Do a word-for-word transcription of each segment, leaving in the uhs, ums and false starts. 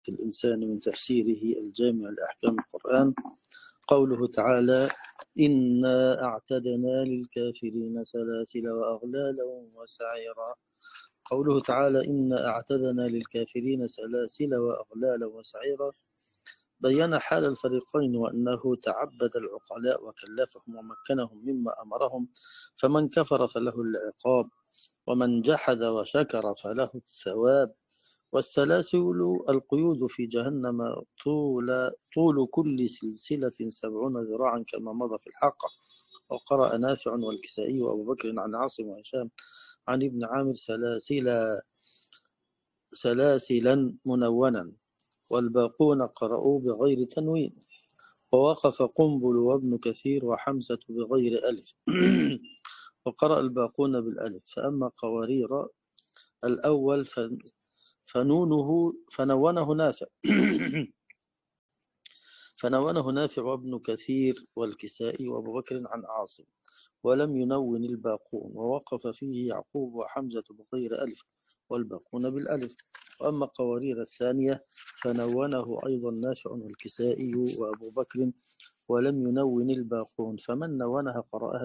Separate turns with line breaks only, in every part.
الإنسان من تفسيره الجامع لأحكام القرآن. قوله تعالى: إنا أعتدنا للكافرين سلاسل وأغلالا وسعيرا. قوله تعالى: إنا أعتدنا للكافرين سلاسل وأغلالا وسعيرا بيّن حال الفريقين، وأنه تعبد العقلاء وكلفهم ومكنهم مما أمرهم، فمن كفر فله العقاب، ومن جحد وشكر فله الثواب. والسلاسل القيود في جهنم، طول, طول كل سلسلة سبعون ذراعا كما مضى في الحاقة. وقرأ نافع والكسائي وأبو بكر عن عاصم وهشام عن ابن عامر سلاسلا سلاسلا منونا، والباقون قرأوا بغير تنوين. ووقف قنبل وابن كثير وحمزة بغير ألف وقرأ الباقون بالألف. فأما قوارير الأول فنونه فنونه نافع فنونه نافع وابن كثير والكسائي وابو بكر عن عاصم، ولم ينون الباقون. ووقف فيه يعقوب وحمزة بغير ألف والباقون بالألف. وأما قوارير الثانية فنونه أيضا نافع والكسائي وأبو بكر، ولم ينون الباقون. فمن نونها قرأها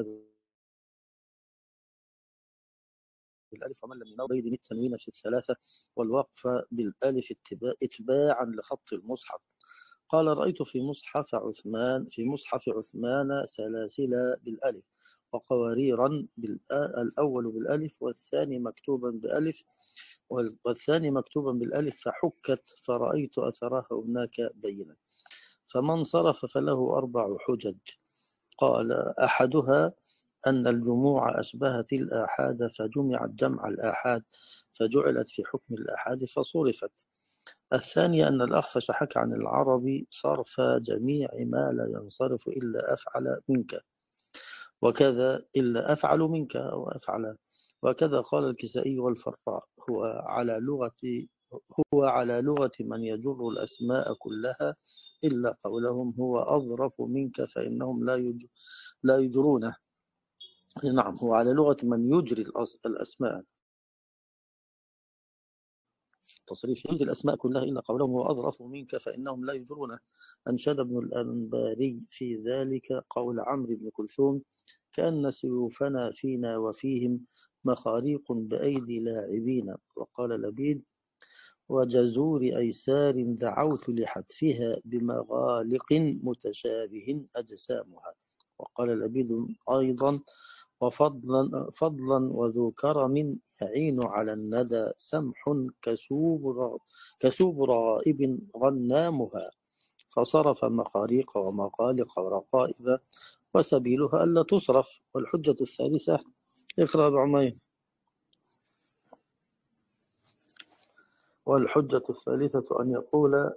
بالألف، ومن لم ينون بيد التنوين في الثلاثة والوقف بالألف اتباعا لخط المصحف. قال: رأيت في مصحف عثمان في مصحف عثمان سلاسل بالألف وقواريرا، الأول بالألف والثاني مكتوبا بألف والثاني مكتوبا بالألف، فحكت فرأيت أثرها هناك بينا. فمن صرف فله أربع حجج. قال: أحدها أن الجموع أشبهت الآحاد فجمعت جمع الآحاد فجعلت في حكم الآحاد فصرفت. الثانية أن الأخفش حكى عن العربي صرف جميع ما لا ينصرف إلا أفعل منك، وكذا إلا أفعل منك أو أفعل. وكذا قال الكسائي والفراء: هو على لغة هو على لغة من يجر الأسماء كلها إلا قولهم هو أظرف منك فإنهم لا لا يجرونه. نعم، هو على لغة من يجري الأسماء تصريف يجري الأسماء كلها إلا قولهم هو أظرف منك فإنهم لا يجرونه. أنشد ابن الأنباري في ذلك قول عمرو بن كلثوم: كأن سيوفنا فينا وفيهم مخاريق بأيدي لاعبين. وقال لبيد: وجزور أيسار دعوت لحتفها بمغالق متشابه أجسامها. وقال لبيد أيضا: وفضلا فضلا وذو كرم يعين على الندى سمح كسوب كسوب رغائب غنامها. فصرف مخاريق ومغالق ورقائب وسبيلها ألا تصرف. والحجة الثالثة: اقرأ بعمين. والحجة الثالثة أن يقول: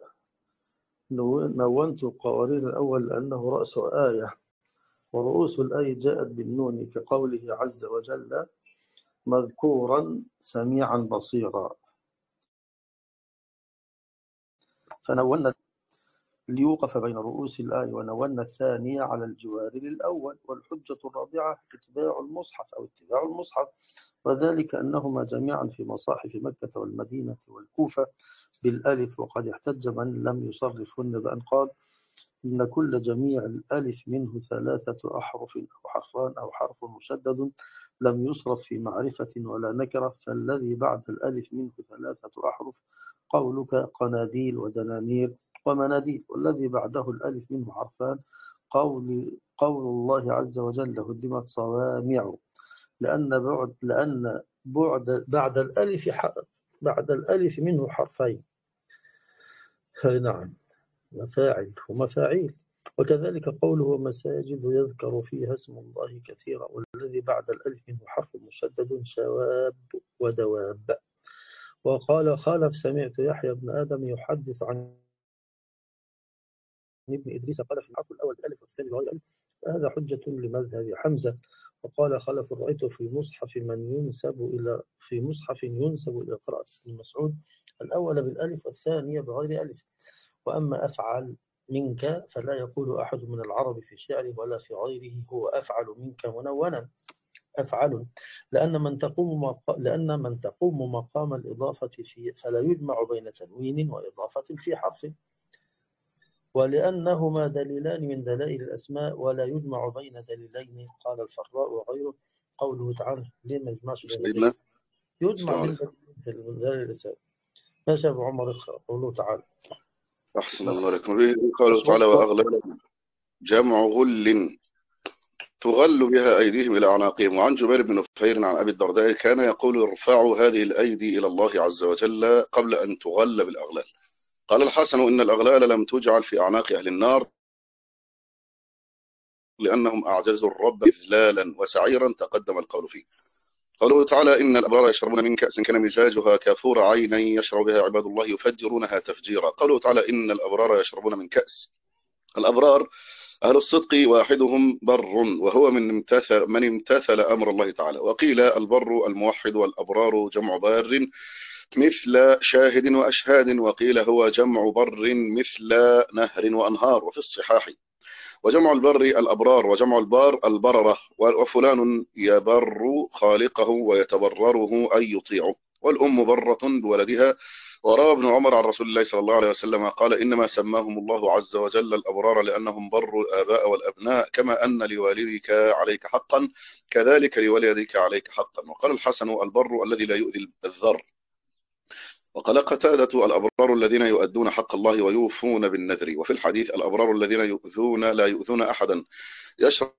نونت قوارير الأول لأنه رأس آية، ورؤوس الآية جاءت بالنون كقوله عز وجل: مذكورا سميعا بصيرا. فنونا ليوقف بين رؤوس الآية، ونونا الثانية على الجوار للأول. والحجة الرابعة اتباع المصحف أو اتباع المصحف، وذلك أنهما جميعا في مصاحف مكة والمدينة والكوفة بالألف. وقد احتج من لم يصرفهن بأن قال: إن كل جميع الألف منه ثلاثة أحرف أو حرفان أو حرف مشدد لم يصرف في معرفة ولا نكرة، فالذي بعد الألف منه ثلاثة أحرف قولك قناديل ودنانير ومناديل، والذي بعده الألف منه حرفان قول قول الله عز وجل: هدمت صوامع، لأن بعد لأن بعد بعد الألف بعد الألف منه حرفين. نعم، مفاعل ومفاعيل. وكذلك قوله مساجد يذكر فيها اسم الله كثيرا، والذي بعد الألف منه حرف مشدد شواب ودواب. وقال خالف: سمعت يحيى بن آدم يحدث عن ابن إدريس قال: في الحرف الأول الألف والثاني بغير ألف، هذا حجة لمذهب حمزة. وقال خلف: رأيت في مصحف من ينسب إلى في مصحف ينسب إلى قراءة ابن مسعود الأول بالألف والثانية بغير ألف. وأما أفعل منك فلا يقول أحد من العرب في شعره ولا في غيره هو أفعل منك منونا، أفعل لأن من تقوم مق... لأن من تقوم مقام الإضافة في فلا يجمع بين تنوين وإضافة في حرف، ولأنهما دليلان من دلائل الأسماء ولا يجمع بين دليلين. قال الفراء وغيره قوله تعالى ليه ما يجمعش بين
سيدنا
دليل؟ يجمع
السلام
بين
عليكم.
دليل الأسماء. ماشي يا أبو عمر اقرأ قوله تعالى
أحسن الله لكم. به قوله تعالى
أصوات
وأغلال جمع غل تغل بها أيديهم إلى أعناقهم. وعن جبير بن نفير عن أبي الدرداء كان يقول ارفعوا هذه الأيدي إلى الله عز وجل قبل أن تغل بالأغلال. قال الحسن إن الأغلال لم تجعل في أعناق أهل النار لأنهم أعجزوا الرب إذلالا وسعيرا تقدم القول فيه. قوله تعالى إن الأبرار يشربون من كأس كان مزاجها كافور عينا يشرب بها عباد الله يفجرونها تفجيرا. قوله تعالى إن الأبرار يشربون من كأس. الأبرار أهل الصدق واحدهم بر وهو من امتثل, من امتثل أمر الله تعالى. وقيل البر الموحد والأبرار جمع بار مثل شاهد وأشهاد. وقيل هو جمع بر مثل نهر وأنهار. وفي الصحاح وجمع البر الأبرار وجمع البار البررة. وفلان يبر خالقه ويتبرره أي يطيعه. والأم برة بولدها. وروى ابن عمر عن رسول الله صلى الله عليه وسلم قال إنما سماهم الله عز وجل الأبرار لأنهم بروا الآباء والأبناء كما أن لوالدك عليك حقا كذلك لولدك عليك حقا. وقال الحسن البر الذي لا يؤذي الذر. وقال قتادة الأبرار الذين يؤدون حق الله ويوفون بالنذر. وفي الحديث الأبرار الذين يؤذون لا يؤذون أحدا يشربون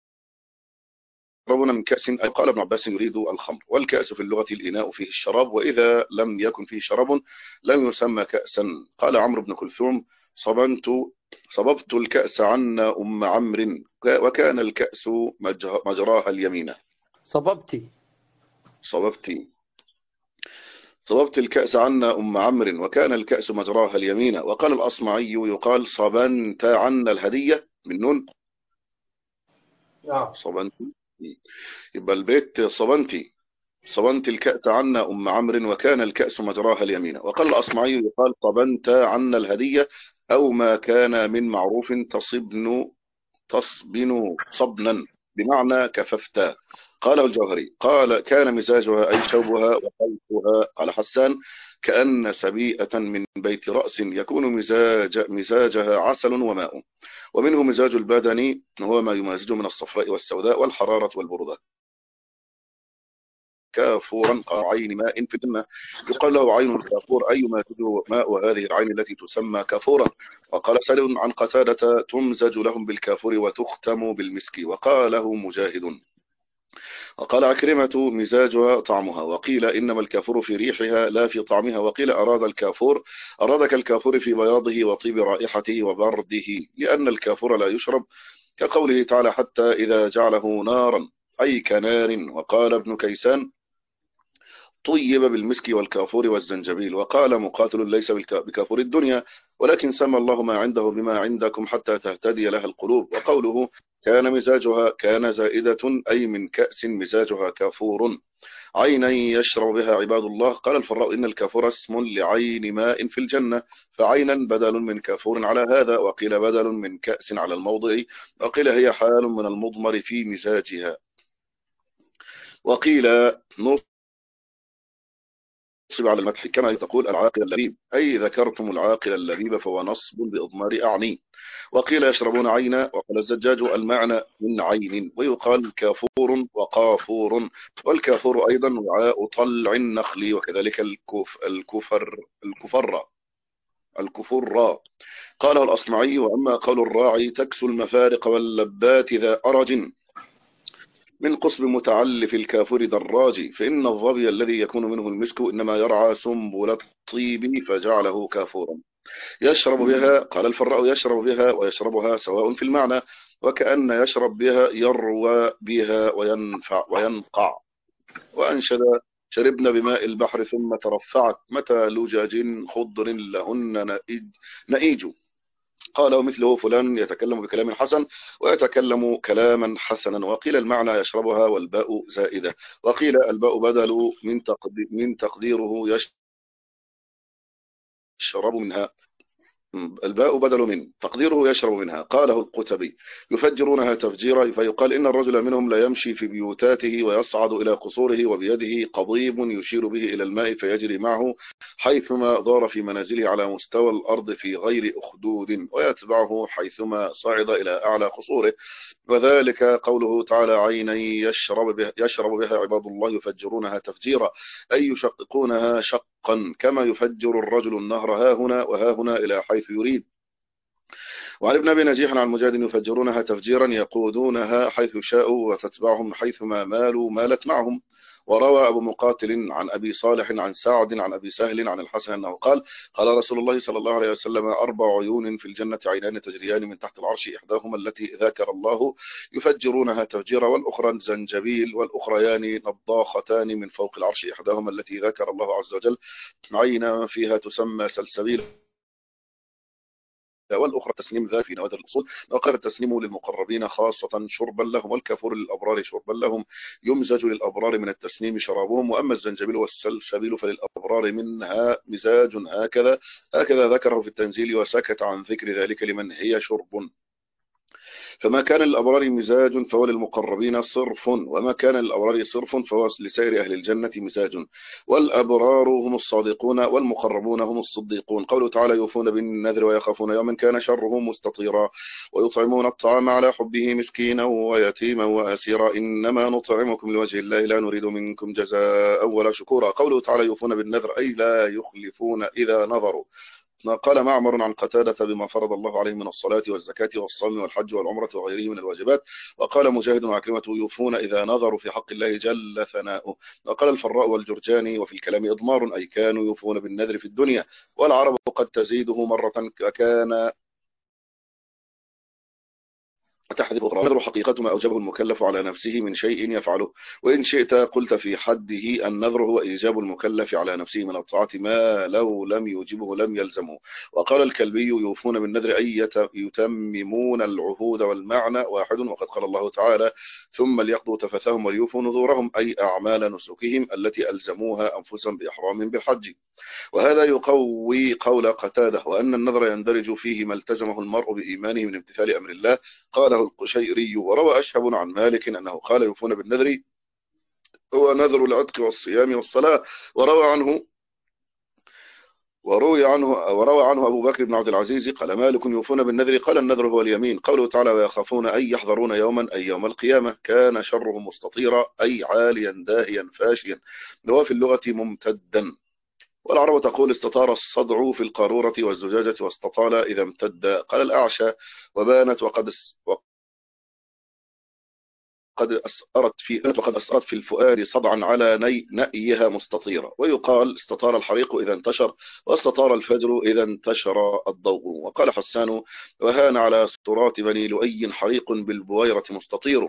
من كأس. قال ابن عباس يريد الخمر. والكأس في اللغة الإناء فيه الشراب وإذا لم يكن فيه شراب لم يسمى كأسا. قال عمرو بن كلثوم صبنت صببت الكأس عنا أم عمرو وكان الكأس مجراها اليمين.
صببتي
صببتي صببت الكأس عنا أم عمرو وكان الكأس مجراها اليمين. وقال الأصمعي يقال صبنت عنا الهدية من نون
نعم
صبنت. يبقى البيت صبنتي صبنت الكأس عنا أم عمرو وكان الكأس مجراها اليمين. وقال الأصمعي يقال صبنت عنا الهدية أو ما كان من معروف تصبن تصبن صبنا بمعنى كففتا. قاله الجوهري قال كان مزاجها أي شوبها وخلقها. قال حسان كأن سبيئة من بيت رأس يكون مزاج مزاجها عسل وماء. ومنه مزاج البدن هو ما يمازجه من الصفراء والسوداء والحرارة والبرودة. كافورا عين ماء في الجنة يقال له عين الكافور أي ما تدعو ماء هذه العين التي تسمى كافورا. وقال سالم عن قتادة تمزج لهم بالكافور وتختم بالمسك. وقاله مجاهد. وقال عكرمة مزاجها طعمها. وقيل إنما الكافور في ريحها لا في طعمها. وقيل أراد الكافور أراد كالكافور في بياضه وطيب رائحته وبرده لأن الكافور لا يشرب كقوله تعالى حتى إذا جعله نارا أي كنار. وقال ابن كيسان طيب بالمسك والكافور والزنجبيل. وقال مقاتل ليس بكافور الدنيا ولكن سمى الله ما عنده بما عندكم حتى تهتدي لها القلوب. وقوله كان مزاجها كان زائدة أي من كأس مزاجها كافور عينا يشرب بها عباد الله. قال الفراء إن الكافور اسم لعين ماء في الجنة فعينا بدل من كافور على هذا. وقيل بدل من كأس على الموضع. وقيل هي حال من المضمر في مزاجها. وقيل نصب على المدح كما تقول العاقل اللبيب أي ذكرتم العاقل اللبيب فهو نصب بإضمار أعني. وقيل يشربون عينا. وقال الزجاج المعنى من عين. ويقال كافور وقافور. والكافور أيضا وعاء طلع النخل وكذلك الكف الكفر الكفر الكفر. قاله الأصمعي. وأما قول الراعي تكسو المفارق واللبات ذا أرج من قصب متعلف الكافور دراج فإن الظبي الذي يكون منه المسك إنما يرعى سنبل الطيب فجعله كافورا. يشرب بها. قال الفراء يشرب بها ويشربها سواء في المعنى وكأن يشرب بها يروى بها وينفع وينقع. وأنشد شربنا بماء البحر ثم ترفعت متى لجاج خضر لهن نئيج, نئيج. قال ومثله فلان يتكلم بكلام حسن ويتكلم كلاما حسنا. وقيل المعنى يشربها والباء زائدة. وقيل الباء بدل من تقدير من تقديره يشرب منها الباء بدل من، تقديره يشرب منها. قاله القتبي يفجرونها تفجيرا، فيقال إن الرجل منهم لا يمشي في بيوتاته ويصعد إلى قصوره وبيده قضيب يشير به إلى الماء فيجري معه حيثما دار في منازله على مستوى الأرض في غير أخدود، ويتبعه حيثما صعد إلى أعلى قصوره. وذلك قوله تعالى عينا يشرب بها, يشرب بها عباد الله يفجرونها تفجيرا، أي يشققونها شقا كما يفجر الرجل النهر ها هنا وها هنا إلى حيث يريد. وعن ابن أبي نجيح عن مجاهد يفجرونها تفجيرا يقودونها حيث شاءوا وتتبعهم حيثما مالوا مالت معهم. وروى أبو مقاتل عن أبي صالح عن سعد عن أبي سهل عن الحسن أنه قال قال رسول الله صلى الله عليه وسلم أربع عيون في الجنة عينان تجريان من تحت العرش، إحداهما التي ذكر الله يفجرونها تفجيرا، والأخرى زنجبيل، والأخريان نضاختان من فوق العرش، إحداهما التي ذكر الله عز وجل عينا فيها تسمى سلسبيل، والأخرى تسنيم ذا في نوادر الأصول. وقال التسنيم للمقربين خاصة شربا لهم، والكفور للأبرار شربا لهم، يمزج للأبرار من التسنيم شرابهم. وأما الزنجبيل والسلسبيل فللأبرار منها مزاج، هكذا هكذا ذكره في التنزيل، وسكت عن ذكر ذلك لمن هي شرب. فما كان للأبرار مزاج فهو للمقربين صرف، وما كان للأبرار صرف فهو لسائر أهل الجنة مزاج. والأبرار هم الصادقون والمقربون هم الصديقون. قوله تعالى يوفون بالنذر ويخافون يوما كان شره مستطيرا، ويطعمون الطعام على حبه مسكينا ويتيما وأسيرا، إنما نطعمكم لوجه الله لا نريد منكم جزاء ولا شكورا. قوله تعالى يوفون بالنذر أي لا يخلفون إذا نظروا. قال معمر عن قتادة بما فرض الله عليه من الصلاة والزكاة والصوم والحج والعمرة وغيره من الواجبات. وقال مجاهد وعكرمة يوفون إذا نظروا في حق الله جل ثناؤه. وقال الفراء والجرجاني وفي الكلام إضمار أي كانوا يوفون بالنذر في الدنيا، والعرب قد تزيده مرة كان تحذف أخرى. النذر حقيقة ما أوجبه المكلف على نفسه من شيء يفعله، وإن شئت قلت في حده النذر هو إيجاب المكلف على نفسه من الطاعة ما لو لم يوجبه لم يلزمه. وقال الكلبي يوفون بالنذر أي يتممون العهود، والمعنى واحد. وقد قال الله تعالى ثم ليقضوا تفثهم وليوفوا نذورهم أي أعمال نسكهم التي ألزموها أنفسهم بإحرام بالحج. وهذا يقوي قول قتادة وأن النذر يندرج فيه ما التزمه المرء بإيمانه من امتثال أمر الله. قاله القشيري. وروى أشهب عن مالك أنه قال يوفون بالنذر هو نذر العتق والصيام والصلاة. وروى عنه وروي عنه وروى عنه أبو بكر بن عبد العزيز قال مالك يوفون بالنذر قال النذر هو اليمين. قوله تعالى ويخافون أي يحذرون يوما أي يوم القيامة كان شره مستطيرا أي عاليا داهيا فاشيا، وفي اللغة ممتدا. والعرب تقول استطار الصدع في القارورة والزجاجة واستطال إذا امتد. قال الأعشى وبانت وقد قد أسأرت في وقد أسأرت في الفؤاد صدعا على ني نأيها مستطيرة. ويقال استطار الحريق إذا انتشر، واستطار الفجر إذا انتشر الضوء. وقال حسان وهان على سترات بني لؤي حريق بالبويرة مستطير.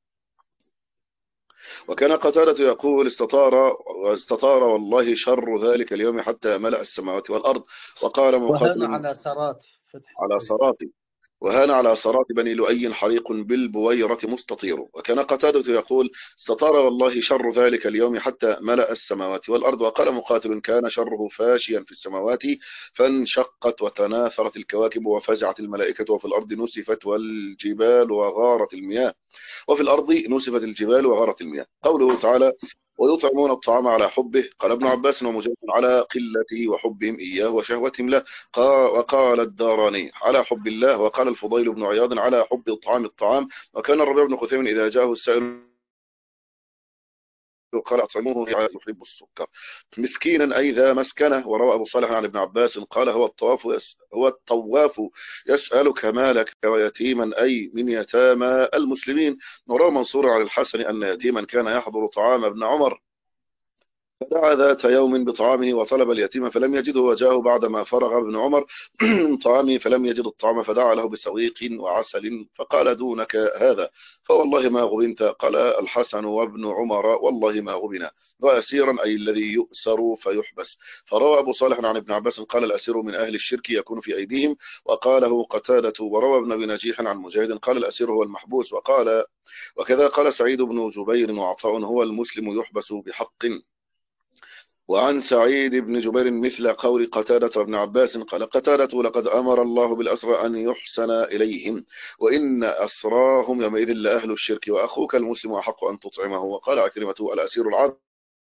وكان قتادة يقول استطار استطار والله شر ذلك اليوم حتى ملأ السماوات والأرض. وقال مقاتل
وهان على سرات فتح
على صراط وهان على صراط بني لؤي حريق بالبويرة مستطير. وكان قتادة يقول استطار والله شر ذلك اليوم حتى ملأ السماوات والأرض. وقال مقاتل كان شره فاشيا في السماوات فانشقت وتناثرت الكواكب وفزعت الملائكة، وفي الأرض نسفت والجبال وغارت المياه وفي الأرض نسفت الجبال وغارت المياه. قوله تعالى ويطعمون الطعام على حبه قال ابن عباس ومجاهد على قلته وحبهم إياه وشهوتهم له. وقال الداراني على حب الله. وقال الفضيل بن عياض على حب طعام الطعام. وكان الربيع بن خثيم إذا جاءه السائل قال أطعموه يحب السكر مسكينا أي ذا مسكنة. وروى أبو صالح عن ابن عباس قال هو الطواف يس هو الطواف يسألك مالك ويتيما أي من يتامى المسلمين. وروى منصور عن الحسن أن يتيما كان يحضر طعام ابن عمر فدعا ذات يوم بطعامه وطلب اليتيم فلم يجده، وجاءه بعدما فرغ ابن عمر من طعامه فلم يجد الطعام فدعا له بسويق وعسل فقال دونك هذا فوالله ما غبنت. قال الحسن وابن عمر والله ما غبنا. وأسيرا أي الذي يؤسر فيحبس. فروى أبو صالح عن ابن عباس قال الأسير من أهل الشرك يكون في أيديهم. وقاله قتادة. وروى ابن أبي نجيح عن مجاهد قال الأسير هو المحبوس. وقال وكذا قال سعيد بن جبير وعطاء هو المسلم يحبس بحق. وعن سعيد بن جبير مثل قول قتادة وابن عباس قال قتادة لقد أمر الله بالأسرى أن يحسن إليهم وإن أسراهم يومئذ لأهل الشرك وأخوك المسلم أحق أن تطعمه. وقال عكرمة الأسير العبد.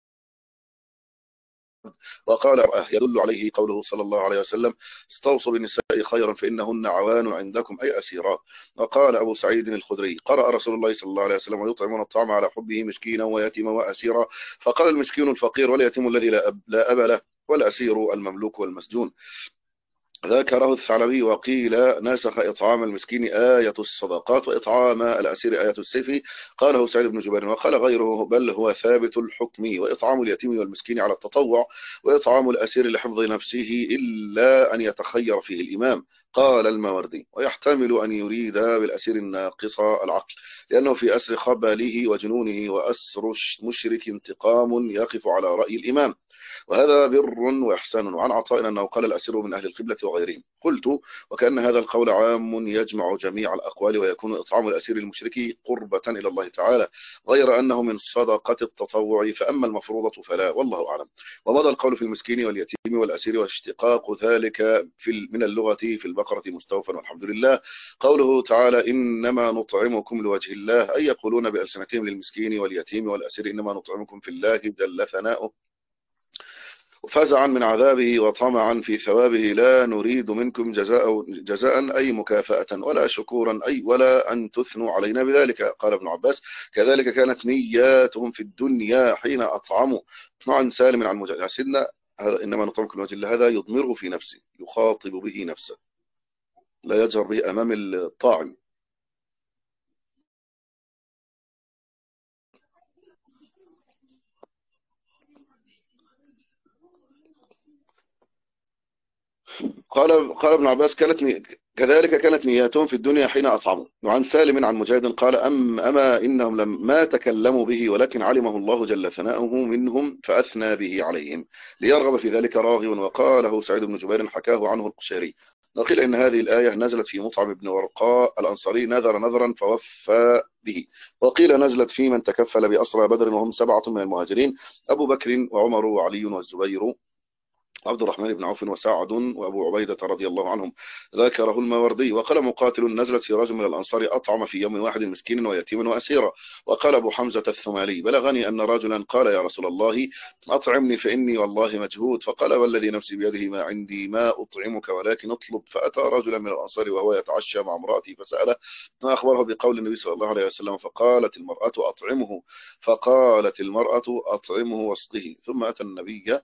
وقال رأه يدل عليه قوله صلى الله عليه وسلم استوصوا بالنساء خيرا فإنهن عوان عندكم أي أسيرات. وقال أبو سعيد الخدري قرأ رسول الله صلى الله عليه وسلم ويطعمون الطعام على حبه مسكينا ويتيما وأسيرا فقال المسكين الفقير واليتيم الذي لا أب, لا أب له والأسير المملوك والمسجون. ذكره الثعلبي وقيل ناسخ إطعام المسكين آية الصدقات وإطعام الأسير آية السيف. قاله سعيد بن جبير وقال غيره بل هو ثابت الحكم وإطعام اليتيم والمسكين على التطوع وإطعام الأسير لحفظ نفسه إلا أن يتخير فيه الإمام. قال الماوردي ويحتمل أن يريد بالأسير الناقص العقل لأنه في أسر خبله وجنونه وأسر مشرك انتقام يقف على رأي الإمام وهذا بر وإحسان. وعن عطاء أنه قال الأسير من أهل القبلة وغيرهم. قلت وكأن هذا القول عام يجمع جميع الأقوال ويكون إطعام الأسير المشرك قربة إلى الله تعالى غير أنه من صدقة التطوع فأما المفروضة فلا والله أعلم. ومضى القول في المسكين واليتيم والأسير واشتقاق ذلك في من اللغة في البقرة مستوفا والحمد لله. قوله تعالى إنما نطعمكم لوجه الله أي يقولون بألسنتهم للمسكين واليتيم والأسير إنما نطعمكم في الله جل ثناؤه فزعا من عذابه وطمعا في ثوابه لا نريد منكم جزاء, جزاء أي مكافأة ولا شكورا أي ولا أن تثنوا علينا بذلك. قال ابن عباس كذلك كانت نياتهم في الدنيا حين أطعموا. عن سالم عن مجاهد سيدنا هذا إنما نطعمكم لوجه الله هذا يضمره في نفسه يخاطب به نفسه لا يجهر به أمام الطاعم. قال قال ابن عباس كانت كذلك كانت نياتهم في الدنيا حين أطعموا. وعن سالم عن مجاهد قال أم أما إنهم لما تكلموا به ولكن علمه الله جل ثناؤه منهم فأثنى به عليهم ليرغب في ذلك راغب. وقاله سعيد بن جبير حكاه عنه القشيري. وقيل إن هذه الآية نزلت في مطعم بن ورقاء الأنصاري نذر نذرا فوفى به. وقيل نزلت في من تكفل بأسرى بدر وهم سبعة من المهاجرين أبو بكر وعمر وعلي والزبير عبد الرحمن بن عوف وسعد وأبو عبيدة رضي الله عنهم. ذكره الماوردي. وقال مقاتل نزلت في رجل من الأنصار أطعم في يوم واحد مسكين ويتيما وأسيرا. وقال أبو حمزة الثمالي بلغني أن رجلا قال يا رسول الله أطعمني فإني والله مجهود فقال والذي نفسي بيده ما عندي ما أطعمك ولكن اطلب. فأتى رجلا من الأنصار وهو يتعشى مع امرأته فسأله فأخبره بقول النبي صلى الله عليه وسلم فقالت المرأة أطعمه فقالت المرأة أطعمه واسقه. ثم أتى النبي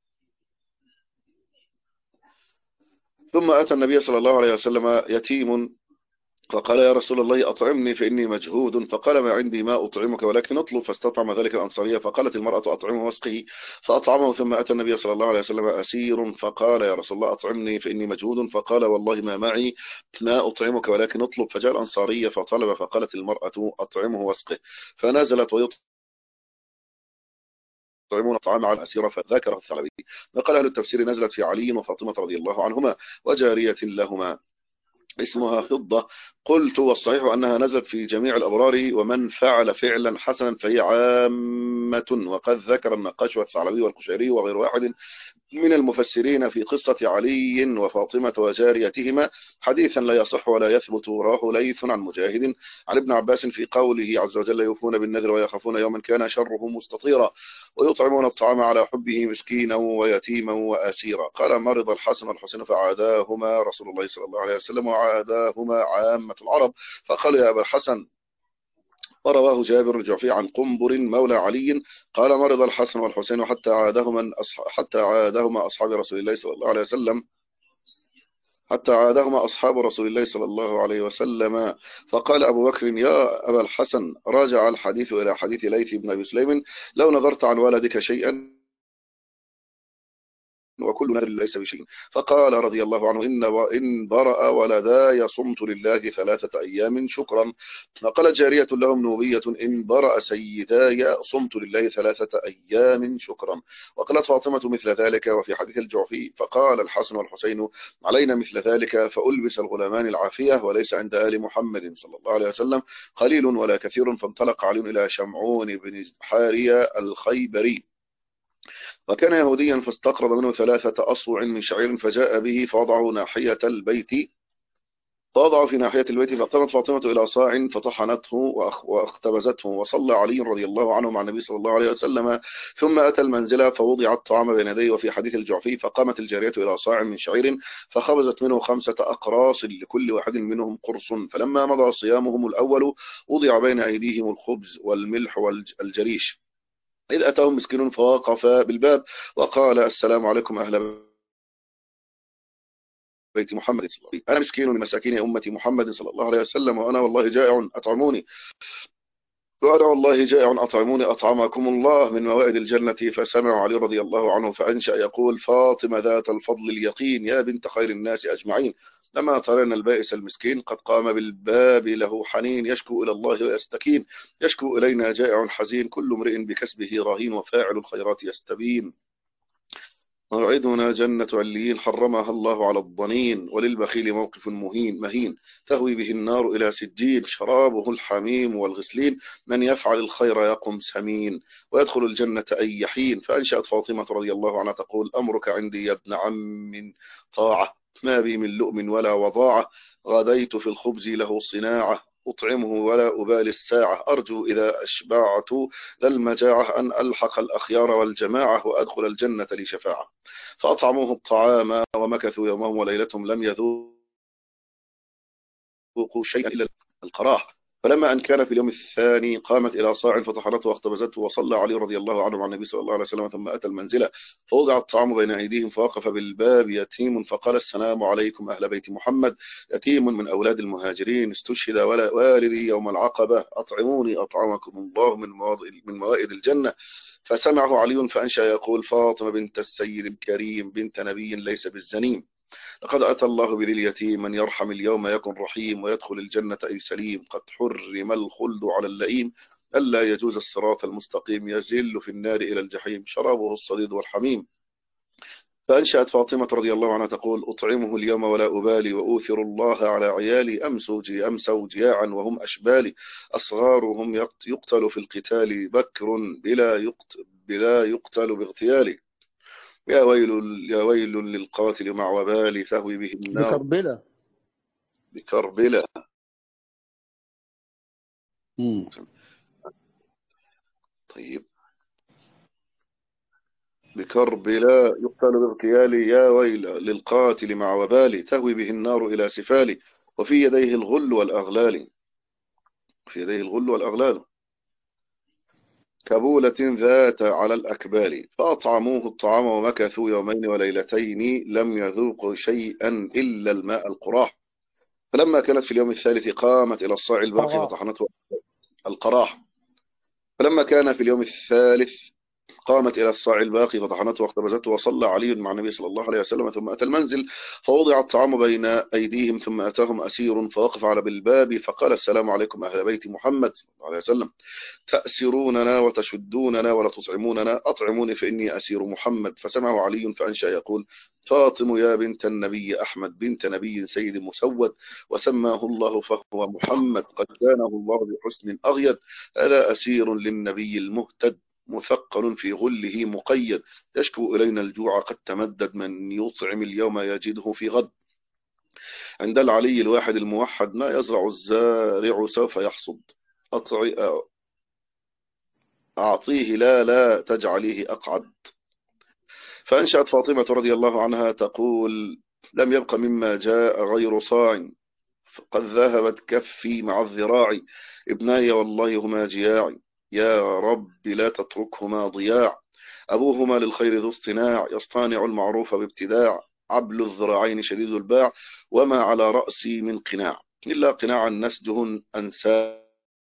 ثم أتى النبي صلى الله عليه وسلم يتيم فقال يا رسول الله أطعمني فإني مجهود فقال ما عندي ما أطعمك ولكن اطلب. فاستطعم ذلك الأنصارية فقالت المرأة أطعمه واسقه فأطعمه. ثم أتى النبي صلى الله عليه وسلم أسير فقال يا رسول الله أطعمني فإني مجهود فقال والله ما معي ما أطعمك ولكن اطلب. فجاء الأنصارية فطلب فقالت المرأة أطعمه واسقه فنزلت ويطعم يطعمون الطعام على الأسيرة فذكره الثعلبي. وقال أهل التفسير نزلت في علي وفاطمة رضي الله عنهما وجارية لهما اسمها فضة. قلت والصحيح أنها نزلت في جميع الأبرار ومن فعل فعلا حسنا فهي عامة. وقد ذكر النقاش والثعلبي والقشيري وغير واحد من المفسرين في قصة علي وفاطمة وجاريتهما حديثا لا يصح ولا يثبت راه ليث عن مجاهد عن ابن عباس في قوله عز وجل يوفون بالنذر ويخافون يوما كان شره مستطيرا ويطعمون الطعام على حبه مسكينا ويتيما وأسيرا. قال مرض الحسن والحسين فعاداهما رسول الله صلى الله عليه وسلم وعاداهما عامة العرب فقال يا أبا الحسن. ورواه جابر الجعفي عن قنبر مولى علي قال مرض الحسن والحسين حتى عادهما حتى عادهما أصحاب رسول الله صلى الله عليه وسلم حتى عادهما أصحاب رسول الله صلى الله عليه وسلم. فقال أبو بكر يا أبا الحسن راجع الحديث إلى حديث ليث بن أبي سليم لو نظرت عن والدك شيئا وكل نذر ليس بشيء. فقال رضي الله عنه إن وإن برأ ولداي صمت لله ثلاثة أيام شكرا. فقال جارية لهم نوبية إن برأ سيداي صمت لله ثلاثة أيام شكرا. وقالت فاطمة مثل ذلك. وفي حديث الجعفي فقال الحسن والحسين علينا مثل ذلك فألبس الغلامان العافية وليس عند آل محمد صلى الله عليه وسلم قليل ولا كثير. فانطلق علي إلى شمعون بن حارية الخيبري وكان يهوديا فاستقرض منه ثلاثة أصوع من شعير فجاء به فوضعه ناحية البيت فوضعه في ناحية البيت فقامت فاطمة إلى صاع فطحنته واختبزته وصلى علي رضي الله عنه مع النبي صلى الله عليه وسلم ثم أتى المنزل فوضع الطعام بين يديه. وفي حديث الجعفي فقامت الجارية إلى صاع من شعير فخبزت منه خمسة أقراص لكل واحد منهم قرص. فلما مضى صيامهم الأول وضع بين أيديهم الخبز والملح والجريش إذ أتاهم مسكين فوقف بالباب وقال السلام عليكم أهل بيت محمد صلى الله عليه وسلم، أنا مسكين لمساكين أمة محمد صلى الله عليه وسلم وأنا والله جائع أطعموني وأنا والله جائع أطعموني أطعمكم الله من موائد الجنة. فسمع علي رضي الله عنه فأنشأ يقول فاطمة ذات الفضل اليقين يا بنت خير الناس أجمعين لما ترين البائس المسكين قد قام بالباب له حنين يشكو إلى الله ويستكين يشكو إلينا جائع حزين كل امرئ بكسبه رهين وفاعل الخيرات يستبين. موعدنا جنة عليين حرمها الله على الضنين وللبخيل موقف مهين مهين تهوي به النار إلى سجين شرابه الحميم والغسلين من يفعل الخير يقم سمين ويدخل الجنة أي حين. فأنشأت فاطمة رضي الله عنها تقول أمرك عندي يا ابن عم طاعة ما بي من لؤم ولا وضاعة غديت في الخبز له صناعة أطعمه ولا أبالي الساعة أرجو إذا أشبعت ذا المجاعة أن ألحق الأخيار والجماعة وأدخل الجنة لشفاعة. فأطعموه الطعام ومكثوا يومهم وليلتهم لم يذوقوا شيئا إلا القراح. فلما أن كان في اليوم الثاني قامت إلى صاع فطحنته واختبزته وصلى علي رضي الله عنه مع النبي صلى الله عليه وسلم ثم أتى المنزل فوضع الطعام بين أيديهم فوقف بالباب يتيم فقال السلام عليكم أهل بيت محمد يتيم من أولاد المهاجرين استشهد ولا والدي يوم العقبة أطعموني أطعمكم الله من من موائد الجنة. فسمعه علي فأنشأ يقول فاطمة بنت السيد الكريم بنت نبي ليس بالزنيم لقد أتى الله بذي اليتيم من يرحم اليوم يكن رحيم ويدخل الجنة أي سليم قد حرم الخلد على اللئيم ألا يجوز الصراط المستقيم يزل في النار إلى الجحيم شرابه الصديد والحميم. فأنشأت فاطمة رضي الله عنها تقول أطعمه اليوم ولا أبالي وأوثر الله على عيالي أمسوا جي أمسوا جياعا وهم أشبالي أصغارهم يقتل في القتال بكر بلا يقتل, بلا يقتل باغتيالي يا ويل يا ويل للقاتل مع وبال فهوي به النار
بكربلة
بكربلة.
مم.
طيب بكربلة يقتل باغتيالي يا ويل للقاتل مع وبال تهوي به النار إلى سفالي وفي يديه الغل والأغلال في يديه الغل والأغلال كبولة ذات على الأكبال فأطعموه الطعام ومكثوا يومين وليلتين لم يذوقوا شيئا إلا الماء القراح. فلما كانت في اليوم الثالث قامت إلى الصاع الباقي
قراح
فطحنته القراح. فلما كان في اليوم الثالث قامت إلى الصاع الباقي فطحنته واختبزته وصلى علي مع النبي صلى الله عليه وسلم ثم أتى المنزل فوضع الطعام بين أيديهم ثم أتاهم أسير فوقف على بالباب فقال السلام عليكم أهل بيت محمد صلى الله عليه وسلم تأسروننا وتشدوننا ولا تطعموننا أطعموني فإني أسير محمد. فسمعه علي فأنشأ يقول فاطم يا بنت النبي أحمد بنت نبي سيد مسود وسماه الله فهو محمد قد كانه الله بحسن أغيد هذا أسير للنبي المهتد مثقل في غله مقيد يشكو إلينا الجوع قد تمدد من يطعم اليوم يجده في غد. عند العلي الواحد الموحد ما يزرع الزارع سوف يحصد أعطيه لا لا تجعليه أقعد. فأنشأت فاطمة رضي الله عنها تقول لم يبق مما جاء غير صاع قد ذهبت كفي مع الذراع ابناي والله هما جياعي يا رب لا تتركهما ضياع أبوهما للخير ذو اصطناع يصطانع المعروف بابتداع عبل الذراعين شديد الباع وما على رأسي من قناع إلا قناعا نسجه أنساع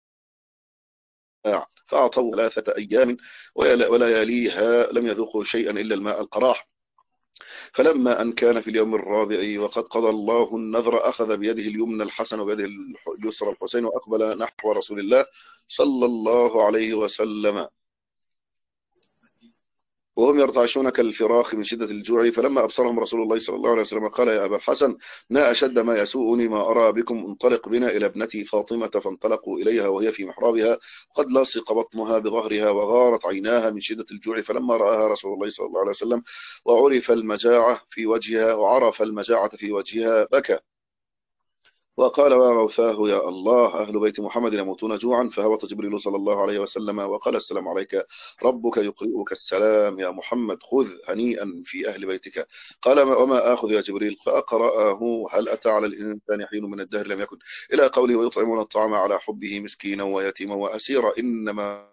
فأعطوا ثلاثة أيام ولياليها لم يذوقوا شيئا إلا الماء القراح. فلما أن كان في اليوم الرابع وقد قضى الله النذر أخذ بيده اليمنى الحسن وبيده اليسرى الحسين وأقبل نحو رسول الله صلى الله عليه وسلم وهم يرتعشون كالفراخ من شدة الجوع، فلما أبصرهم رسول الله صلى الله عليه وسلم قال يا أبا الحسن ما أشد ما يسوءني ما أرى بكم، انطلق بنا إلى ابنتي فاطمة. فانطلقوا إليها وهي في محرابها قد لصق بطنها بظهرها وغارت عيناها من شدة الجوع، فلما رآها رسول الله صلى الله عليه وسلم وعرف المجاعة في وجهها وعرف المجاعة في وجهها بكى وقال وغوثاه يا الله أهل بيت محمد يموتون جوعا. فهبط جبريل صلى الله عليه وسلم وقال السلام عليك ربك يقرئك السلام يا محمد خذ هنيئا في أهل بيتك. قال وما آخذ يا جبريل؟ فأقرأه هل أتى على الإنسان حين من الدهر لم يكن إلى قوله ويطعمون الطعام على حبه مسكينا ويتيما وأسيرا إنما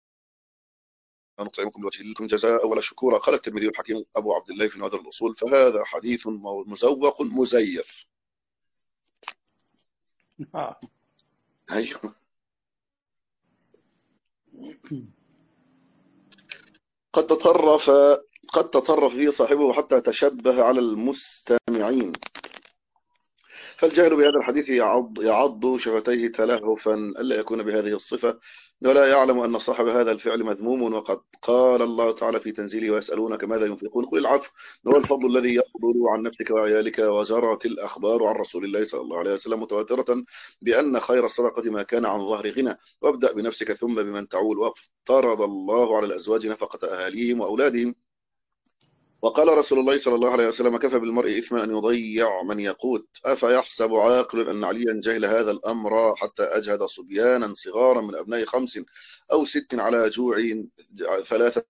نطعمكم لوجه الله جزاء ولا شكورا. قال الترمذي الحكيم أبو عبد الله في نوادر الأصول فهذا حديث مزوق مزيف. أيوه. قد تطرف قد تطرف به صاحبه حتى تشبه على المستمعين، فالجاهل بهذا الحديث يعض, يعض شفتيه تلهفا ألا يكون بهذه الصفة ولا يعلم أن صاحب هذا الفعل مذموم. وقد قال الله تعالى في تنزيله ويسألونك ماذا ينفقون قل العفو هو الفضل الذي يصدر عن نفسك وعيالك. وجرت الأخبار عن رسول الله صلى الله عليه وسلم متواترة بأن خير الصدقة ما كان عن ظهر غنى وابدأ بنفسك ثم بمن تعول. وافترض الله على الأزواج نفقة أهاليهم وأولادهم. وقال رسول الله صلى الله عليه وسلم كفى بالمرء إثما أن يضيع من يقوت. أفيحسب عاقل أن عليا جهل هذا الأمر حتى أجهد صبيانا صغارا من أبناء خمس أو ست على جوع ثلاثة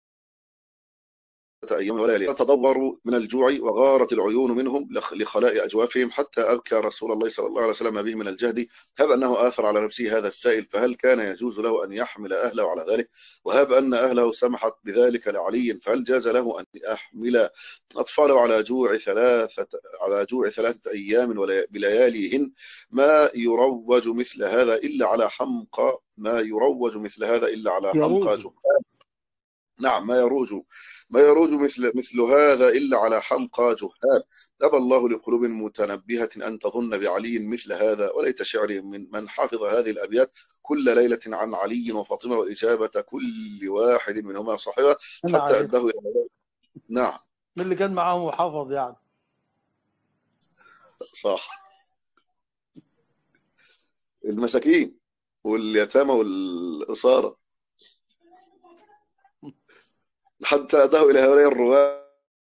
أيام وليالي فتضوروا من الجوع وغارت العيون منهم لخلاء أجوافهم حتى أبكى رسول الله صلى الله عليه وسلم به من الجهد. هب أنه آثر على نفسه هذا السائل فهل كان يجوز له أن يحمل أهله على ذلك؟ وهب أن أهله سمحت بذلك لعلي فهل جاز له أن يحمل أطفاله على جوع ثلاثة على جوع ثلاثة أيام بلياليهن؟ ما يروج مثل هذا إلا على حمقى ما يروج مثل هذا إلا على حمقى جهال. نعم ما يروج ما يروج مثل مثل هذا إلا على حمقى جهال. أبى الله لقلوب متنبهة أن تظن بعلي مثل هذا. وليت شعري من من حافظ هذه الأبيات كل ليلة عن علي وفاطمة وإجابة كل واحد منهما صاحبة حتى أداه إلى نعم
من اللي كان معاهم محافظ يعني
صح المساكين واليتامى والإصارة حتى أداه إلى هؤلاء الرواة.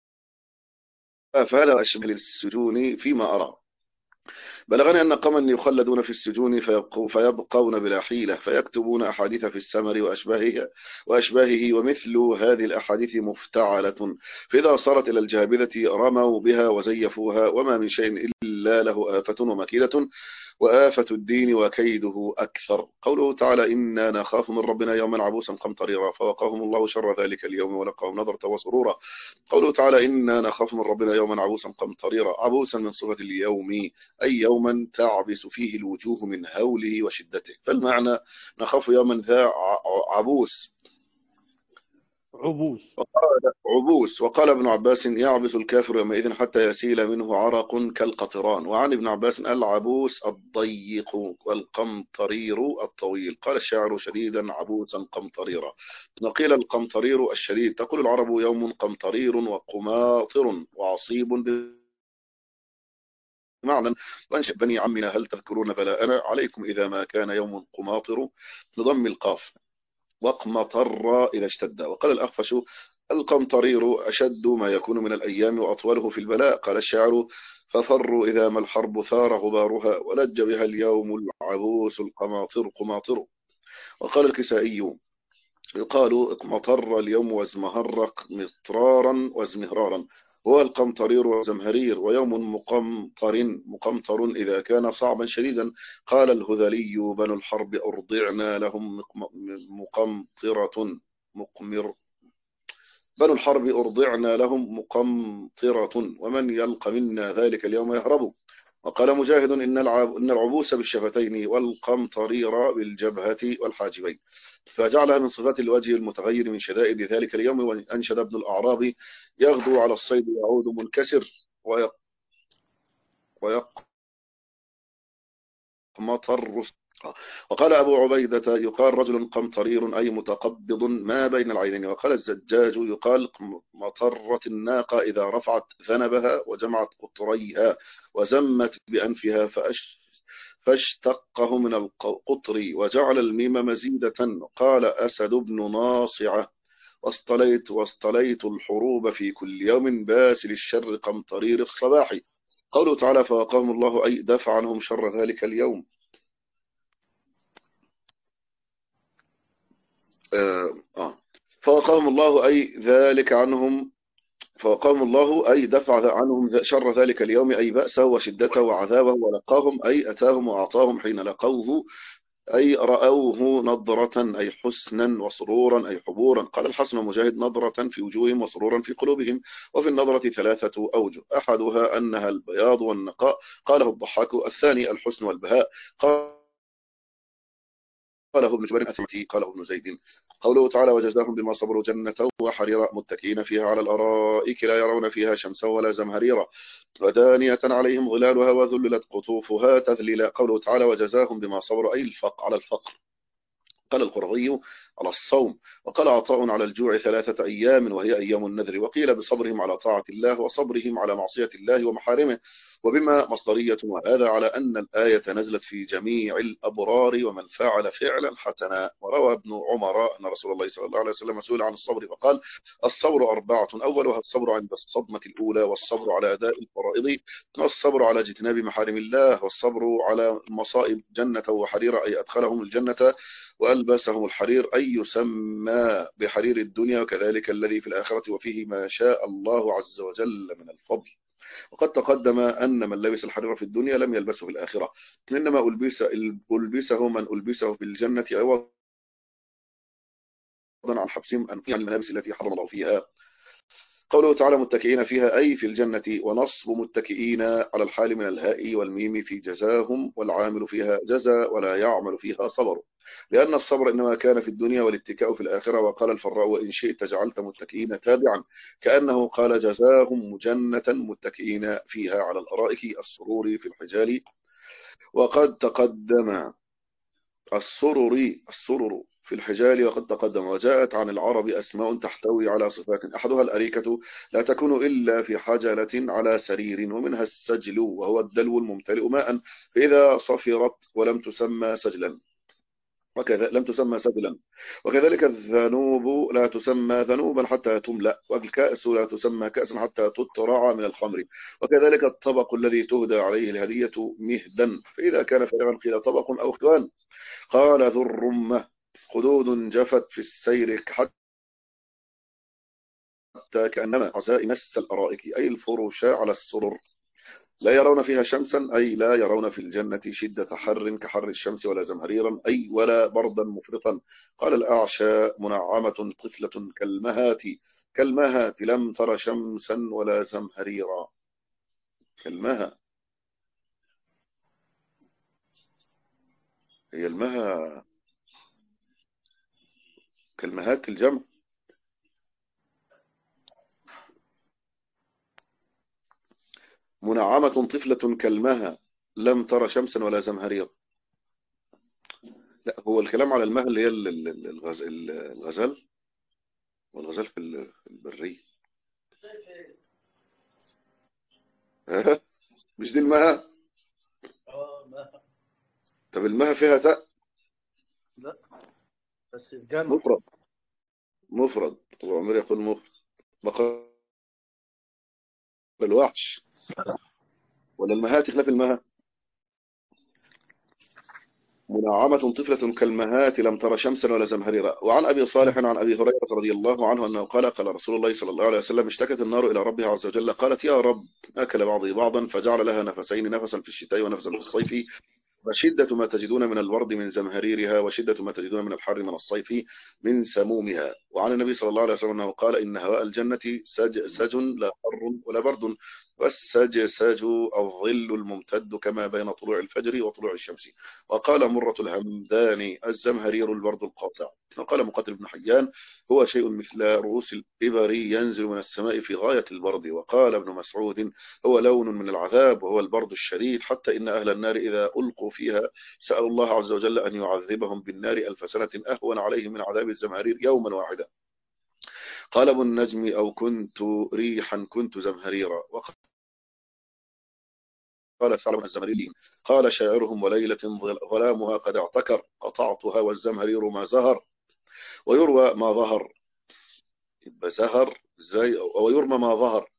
فهذا أشبه للسجون فيما أرى. بلغني أن قوما يخلدون في السجون فيبقون بلا حيلة فيكتبون أحاديث في السمر وأشباهه, وأشباهه ومثل هذه الأحاديث مفتعلة فإذا صارت إلى الجهابذة رموا بها وزيفوها وما من شيء إلا له آفة ومكيدة وآفة الدين وكيده أكثر. قوله تعالى إنا نخاف من ربنا يوما عبوسا قمطريرا فوقاهم الله شر ذلك اليوم ولقاهم نظرة وسرورا. قوله تعالى إنا نخاف من ربنا يوما عبوسا قمطريرا عبوسا من صفة اليوم أي يوما تعبس فيه الوجوه من هوله وشدته. فالمعنى نخاف يوما ذا عبوس
عبوس
وقال عبوس. وقال ابن عباس يعبس الكافر يومئذ حتى يسيل منه عرق كالقطران. وعن ابن عباس العبوس الضيق والقمطرير الطويل. قال الشاعر شديدا عبوسا قمطريرا وقيل القمطرير الشديد. تقول العرب يوم قمطرير وقماطر وعصيب معنى. وانشأ بني عمنا هل تذكرون بلاءنا عليكم إذا ما كان يوم قماطر بضم القاف وقمطر إذا اشتد. وقال الأخفش القمطرير أشد ما يكون من الأيام وأطوله في البلاء. قال الشاعر ففروا إذا ما الحرب ثار غبارها ولج بها اليوم العبوس القماطر قماطر. وقال الكسائي قالوا اقمطر اليوم وازمهرق مطرارا وازمهرارا هو القمطرير وزمهرير ويوم مقمطر مقمطر إذا كان صعبا شديدا. قال الهذلي بنو الحرب أرضعنا لهم مقمطرة مقمر بنو الحرب أرضعنا لهم مقمطرة ومن يلقى منا ذلك اليوم يهرب. وقال مجاهد إن العبوس بالشفتين والقمطرير بالجبهة والحاجبين فجعلها من صفات الوجه المتغير من شدائد ذلك اليوم. وأنشد ابن الأعرابي يغدو على الصيد يعود منكسر ويق ويقمطر وقال أبو عبيدة يقال رجل قمطرير أي متقبض ما بين العينين. وقال الزجاج يقال مطرت الناقة إذا رفعت ذنبها وجمعت قطريها وزمت بأنفها فأش فاشتقه من القطر وجعل الميم مزيدة. قال أسد بن ناصعة واصطليت واصطليت الحروب في كل يوم باسل الشر قمطرير الصباح. قوله تعالى فوقاهم الله أي دفع عنهم شر ذلك اليوم. آه. آه. فوقاهم الله أي ذلك عنهم فوقاهم الله أي دفع عنهم شر ذلك اليوم أي بأسه وشدته وعذابه ولقاهم أي أتاهم وأعطاهم حين لقوه أي رأوه نضرة أي حسنا وسرورا أي حبورا. قال الحسن مجاهد نضرة في وجوههم وسرورا في قلوبهم. وفي النضرة ثلاثة أوجه أحدها أنها البياض والنقاء قاله الضحاك. الثاني الحسن والبهاء قاله ابن جبير أثمتي قاله ابن زيد. قوله تعالى وجزاهم بما صبروا جنة وحريرا متكئين فيها على الأرائك لا يرون فيها شمسا ولا زمهريرا ودانية عليهم ظلالها وذللت قطوفها تذليلا. قوله تعالى وجزاهم بما صبروا أي الفقر على الفقر. قال القرظي على الصوم. وقال عطاء على الجوع ثلاثة أيام وهي أيام النذر. وقيل بصبرهم على طاعة الله وصبرهم على معصية الله ومحارمه وبما مصدرية. وهذا على أن الآية نزلت في جميع الأبرار ومن فعل فعلا حسنا. وروى ابن عمر أن رسول الله صلى الله عليه وسلم سئل عن الصبر فقال الصبر أربعة أولها الصبر عند الصدمة الأولى والصبر على أداء الفرائض والصبر على اجتناب محارم الله والصبر على المصائب جنة وحرير أي أدخلهم الجنة وألبسهم الحرير أي يسمى بحرير الدنيا وكذلك الذي في الآخرة وفيه ما شاء الله عز وجل من الفضل. وقد تقدم أن من لبس الحرير في الدنيا لم يلبسه في الآخرة إنما ألبس ألبسه من ألبسه في الجنة عوضا عن حبسهم عن الملابس التي حرم الله فيها. قوله تعالى متكئين فيها أي في الجنة ونصب متكئين على الحال من الهاء والميم في جزاهم والعامل فيها جزا ولا يعمل فيها صبر لأن الصبر إنما كان في الدنيا والاتكاء في الآخرة. وقال الفراء وإن شئت جعلت متكئين تابعا كأنه قال جزاهم جنة متكئين فيها على الأرائك السرور في الحجال. وقد تقدم السرر السرر في الحجال وقد تقدم. وجاءت عن العرب أسماء تحتوي على صفات أحدها الأريكة لا تكون إلا في حجلة على سرير ومنها السجل وهو الدلو الممتلئ ماء فإذا صفرت ولم تسمى سجلا وكذا لم تسمى سجلا. وكذلك الذنوب لا تسمى ذنوبا حتى تملأ والكأس لا تسمى كأسا حتى تترعى من الخمر. وكذلك الطبق الذي تهدى عليه الهدية مهدا فإذا كان فارغا قيل طبق أو خوان. قال ذو الرمة خدود جفت في السير حتى كأنما عزاء مس الأرائك أي الفروش على السرر لا يرون فيها شمسا أي لا يرون في الجنة شدة حر كحر الشمس ولا زمهريرا أي ولا بردا مفرطا. قال الأعشى منعمة طفلة كالمهات كالمهات لم تر شمسا ولا زمهريرا. كالمها هي المها كالمهات الجمع منعمة طفلة كالمها لم تر شمسا ولا زمهريرا. لا هو الكلام على المها اللي هي الغزال والغزال في البرية مش دي المها. طب المها فيها تاء؟
لا بس الجمع
مفرد مفرد وعمر يقول مفرد بقر الوحش ولا المهات خلاف المها. منعمة طفلة كالمهات لم تر شمسا ولا زمهريرا. وعن أبي صالح عن أبي هريرة رضي الله عنه أنه قال قال رسول الله صلى الله عليه وسلم اشتكت النار إلى ربها عز وجل قالت يا رب أكل بعضي بعضا فجعل لها نفسين نفسا في الشتاء ونفسا في الصيف وشدة ما تجدون من الورد من زمهريرها وشدة ما تجدون من الحر من الصيف من سمومها. وعن النبي صلى الله عليه وسلم أنه قال إن هواء الجنة سج سج لا حر ولا برد والسجسج الظل الممتد كما بين طلوع الفجر وطلوع الشمس. وقال مرة الهمداني الزمهرير البرد القاطع. وقال مقاتل بن حيان هو شيء مثل رؤوس الإبر ينزل من السماء في غاية البرد. وقال ابن مسعود هو لون من العذاب وهو البرد الشديد، حتى إن أهل النار إذا ألقوا فيها سألوا الله عز وجل أن يعذبهم بالنار ألف سنة أهون عليهم من عذاب الزمهرير يوما واحدا. قال ابو النجم أو كنت ريحا كنت زمهريرا. وقال ثعلب الزمهريري قال شاعرهم وليلة ظلامها قد اعتكر قطعتها والزمهرير ما زهر. ويروى ما ظهر يبقى زهر زي ويرمى ما ظهر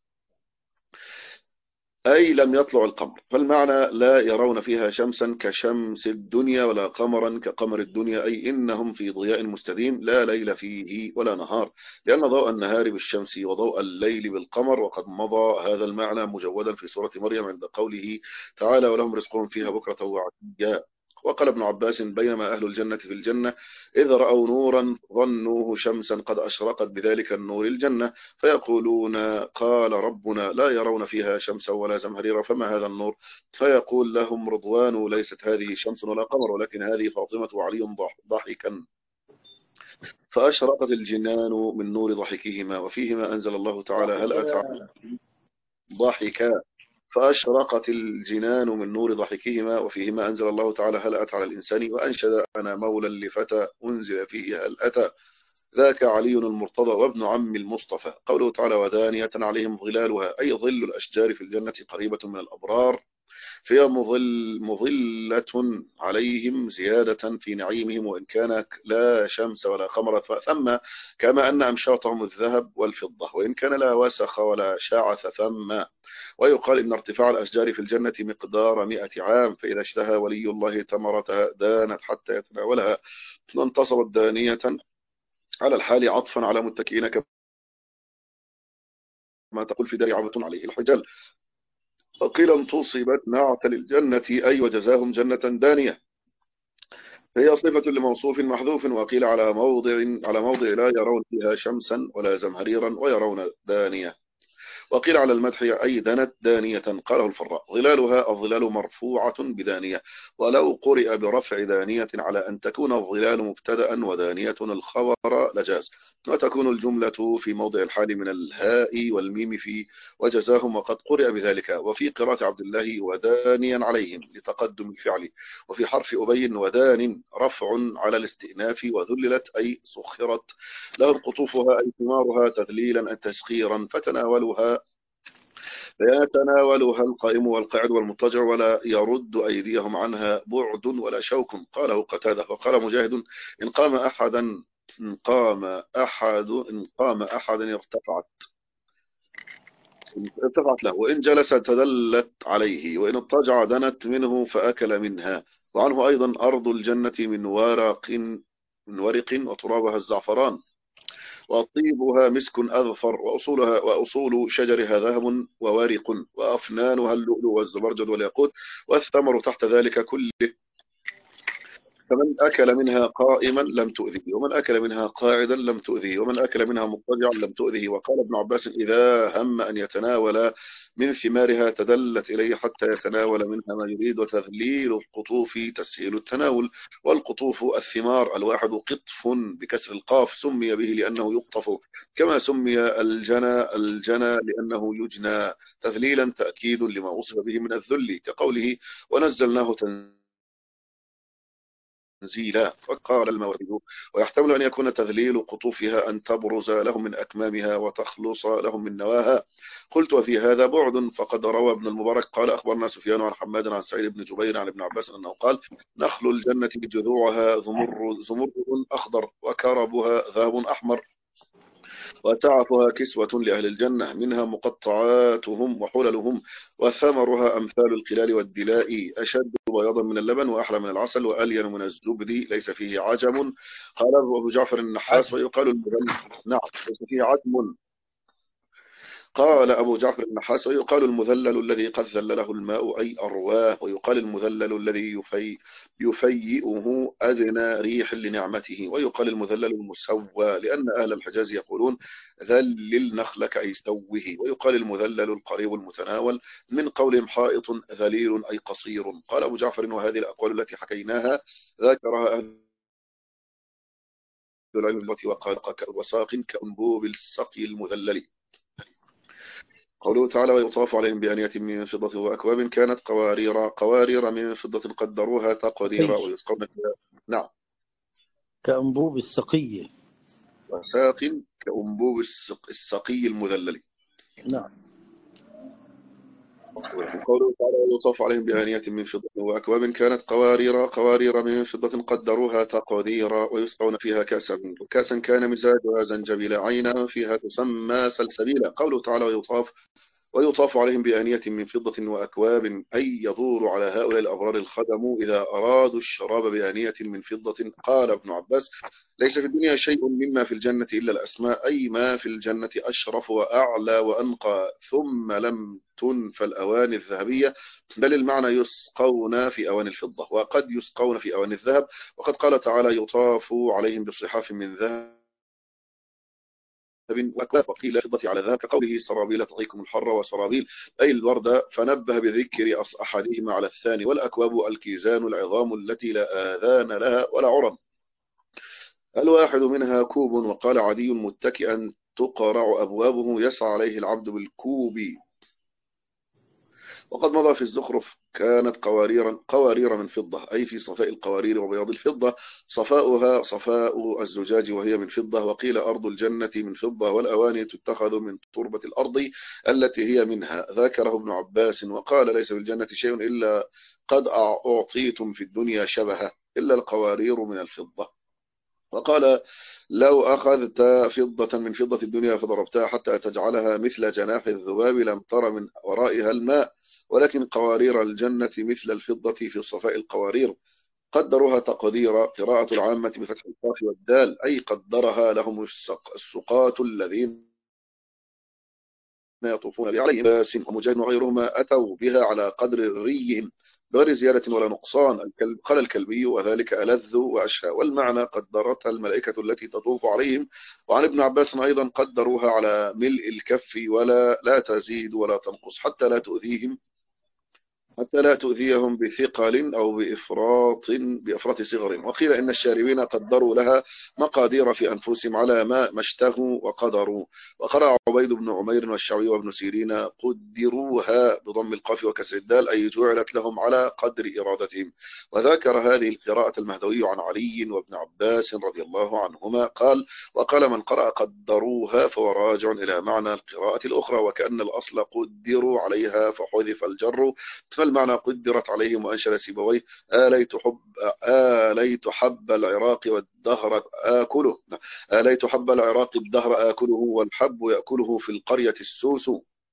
أي لم يطلع القمر. فالمعنى لا يرون فيها شمسا كشمس الدنيا ولا قمرا كقمر الدنيا، أي إنهم في ضياء مستديم لا ليل فيه ولا نهار، لأن ضوء النهار بالشمس وضوء الليل بالقمر. وقد مضى هذا المعنى مجودا في سورة مريم عند قوله تعالى ولهم رزقهم فيها بكرة وعشيا. وقال ابن عباس بينما أهل الجنة في الجنة إذ رأوا نورا ظنوه شمسا قد أشرقت بذلك النور الجنة، فيقولون قال ربنا لا يرون فيها شمسا ولا زمهريرا فما هذا النور؟ فيقول لهم رضوان ليست هذه شمس ولا قمر ولكن هذه فاطمة وعلي ضاحكا. فأشرقت الجنان من نور ضحكهما وفيهما أنزل الله تعالى هل أتى ضاحكا. فأشرقت الجنان من نور ضحكهما وفيهما أنزل الله تعالى هل أتى على الإنسان. وأنشد أنا مولا لفتى أنزل فيه هل أتى ذاك علي المرتضى وابن عم المصطفى. قوله تعالى ودانية عليهم ظلالها أي ظل الأشجار في الجنة قريبة من الأبرار، فهي مظل مظلة عليهم زيادة في نعيمهم وإن كان لا شمس ولا قمر ثم، كما أن أمشاطهم الذهب والفضة وإن كان لا وسخ ولا شعث ثم. ويقال إن ارتفاع الأشجار في الجنة مقدار مئة عام، فإذا اشتهى ولي الله تمرتها دانت حتى يتناولها. وانتصبت دانية على الحال عطفا على متكئين كما تقول في دار عبة عليه الحجال. وقيل انتصبت نعت للجنة أي وجزاهم جنة دانية، هي صفة لموصوف محذوف. وقيل على موضع على موضع لا يرون فيها شمسا ولا زمهريرا ويرون دانية. وقيل على المدح أي دنت دانية قاله الفراء ظلالها الظلال مرفوعة بدانية. ولو قرئ برفع دانية على أن تكون الظلال مبتدأ ودانية الخبر لجاز، وتكون الجملة في موضع الحال من الهاء والميم في وجزاهم وقد قرئ بذلك. وفي قراءة عبد الله ودانيا عليهم لتقدم الفعل. وفي حرف أبي ودان رفع على الاستئناف وذللت أي سخرت لهم قطوفها أي ثمارها تذليلا أي تسخيرا فتناولها فيتناولها القائم والقاعد والمضطجع ولا يرد أيديهم عنها بعد ولا شوك. قاله قتادة. وقال مجاهد إن قام أحدا إن قام أحد إن قام أحدا ارتفعت ارتفعت له وإن جلس تدلت عليه وإن اضطجع دنت منه فأكل منها. وعنه أيضا أرض الجنة من ورق من ورق وترابها الزعفران وطيبها مسك أذفر وأصولها وأصول شجرها ذهب وورق وأفنانها اللؤلؤ والزبرجد والياقوت والثمر تحت ذلك كله. فمن أكل منها قائما لم تؤذيه ومن أكل منها قاعدا لم تؤذيه ومن أكل منها مضطجعا لم تؤذيه. وقال ابن عباس إذا هم أن يتناول من ثمارها تدلت إليه حتى يتناول منها ما يريد. وتذليل القطوف تسهيل التناول. والقطوف الثمار الواحد قطف بكسر القاف سمي به لأنه يقطف كما سمي الجنى الجنى لأنه يجنى تذليلا تأكيد لما وصف به من الذل كقوله ونزلناه تنزيلا تنزيلا. فقال المورد ويحتمل أن يكون تذليل قطوفها أن تبرز لهم من أكمامها وتخلص لهم من نواها. قلت وفي هذا بعد فقد روى ابن المبارك قال أخبرنا سفيان عن حماد عن سعيد بن جبير عن ابن عباس أنه قال نخل الجنة جذوعها زمرد زمرد أخضر وكربها ذهب أحمر وتعفها كسوة لأهل الجنة منها مقطعاتهم وحللهم وثمرها أمثال القلال والدلاء أشد بياضا من اللبن وأحلى من العسل وألين من الزبد ليس فيه عجم. قال أبو جعفر النحاس ويقال المغني نعم ليس فيه عجم. قال أبو جعفر النحاس: ويقال المذلل الذي قد ذلله الماء أي أرواه، ويقال المذلل الذي يفي يفيئه أدنى ريح لنعمته، ويقال المذلل المسوى، لأن أهل الحجاز يقولون ذلل نخلك أي سوه، ويقال المذلل القريب المتناول، من قولهم حائط ذليل أي قصير. قال أبو جعفر: وهذه الأقوال التي حكيناها ذكرها أهل العلم وقال وساق كأنبوب السقي المذلل. قوله تعالى: ويطاف عليهم بآنية من فضة وأكواب كانت قوارير قوارير من فضة قدروها تقديرا ويسقون فيها. نعم.
كأنبوب السقي.
وساق كأنبوب السقي المذلل.
نعم.
قوله تعالى: ويطاف عليهم بآنية من فضة وأكواب كانت قوارير قوارير من فضة قدروها تقديرا ويسقون فيها كأسا كأسا كان مزاجها زنجبيل عينا فيها تسمى سلسبيلا. قوله تعالى: ويطاف ويطاف عليهم بآنية من فضة وأكواب، أي يدور على هؤلاء الأبرار الخدم إذا أرادوا الشراب بآنية من فضة. قال ابن عباس: ليس في الدنيا شيء مما في الجنة إلا الأسماء، أي ما في الجنة أشرف وأعلى وأنقى، ثم لم تنفى الأواني الذهبية، بل المعنى يسقون في أواني الفضة، وقد يسقون في أواني الذهب. وقد قال تعالى: يطاف عليهم بصحاف من ذهب وأكواب، وقيل فضة على ذاك، كقوله: سرابيل تقيكم الحر وسرابيل أي الوردة، فنبه بذكر أحدهما على الثاني. والأكواب الكيزان العظام التي لا آذان لها ولا عرم، الواحد منها كوب. وقال عدي: متكئا تقرع أبوابه يسعى عليه العبد بالكوب. وقد مضى في الزخرف: كانت قواريرا قوارير من فضة، أي في صفاء القوارير وبياض الفضة، صفاؤها صفاء الزجاج وهي من فضة. وقيل أرض الجنة من فضة، والأواني تتخذ من تربة الأرض التي هي منها، ذكره ابن عباس. وقال: ليس في الجنة شيء إلا قد أعطيتم في الدنيا شبهه إلا القوارير من الفضة. وقال: لو أخذت فضة من فضة الدنيا فضربتها حتى تجعلها مثل جناح الذباب لم تر من ورائها الماء، ولكن قوارير الجنة مثل الفضة في صفاء القوارير. قدروها تقديرا، قراءة العامة بفتح القاف والدال، أي قدرها لهم السقاة الذين يطوفون عليهم. باس ومجاهد وغيرهما أتوا بها على قدر ريهم بغير زيادة ولا نقصان. قال الكلبي: وذلك ألذ وأشهى. والمعنى قدرتها الملائكة التي تطوف عليهم. وعن ابن عباس أيضا: قدروها على ملء الكف ولا لا تزيد ولا تنقص، حتى لا تؤذيهم حتى لا تؤذيهم بثقل أو بإفراط بإفراط صغر. وقيل إن الشاربين قدروا لها مقادير في أنفسهم على ما ما اشتهوا وقدروا. وقرأ عبيد بن عمير والشعبي وابن سيرين: قدروها بضم القاف وكسر الدال، أي جعلت لهم على قدر إرادتهم. وذكر هذه القراءة المهدوي عن علي وابن عباس رضي الله عنهما قال: وقال من قرأ قدروها فهو راجع إلى معنى القراءة الأخرى، وكأن الأصل قدروا عليها فحذف الجر، فالمعنى قدرت عليهم. وأنشد سيبويه: آليت حب آليت حب العراق والدهر آكله آليت حب العراق الدهر آكله، والحب يأكله في القرية السوس.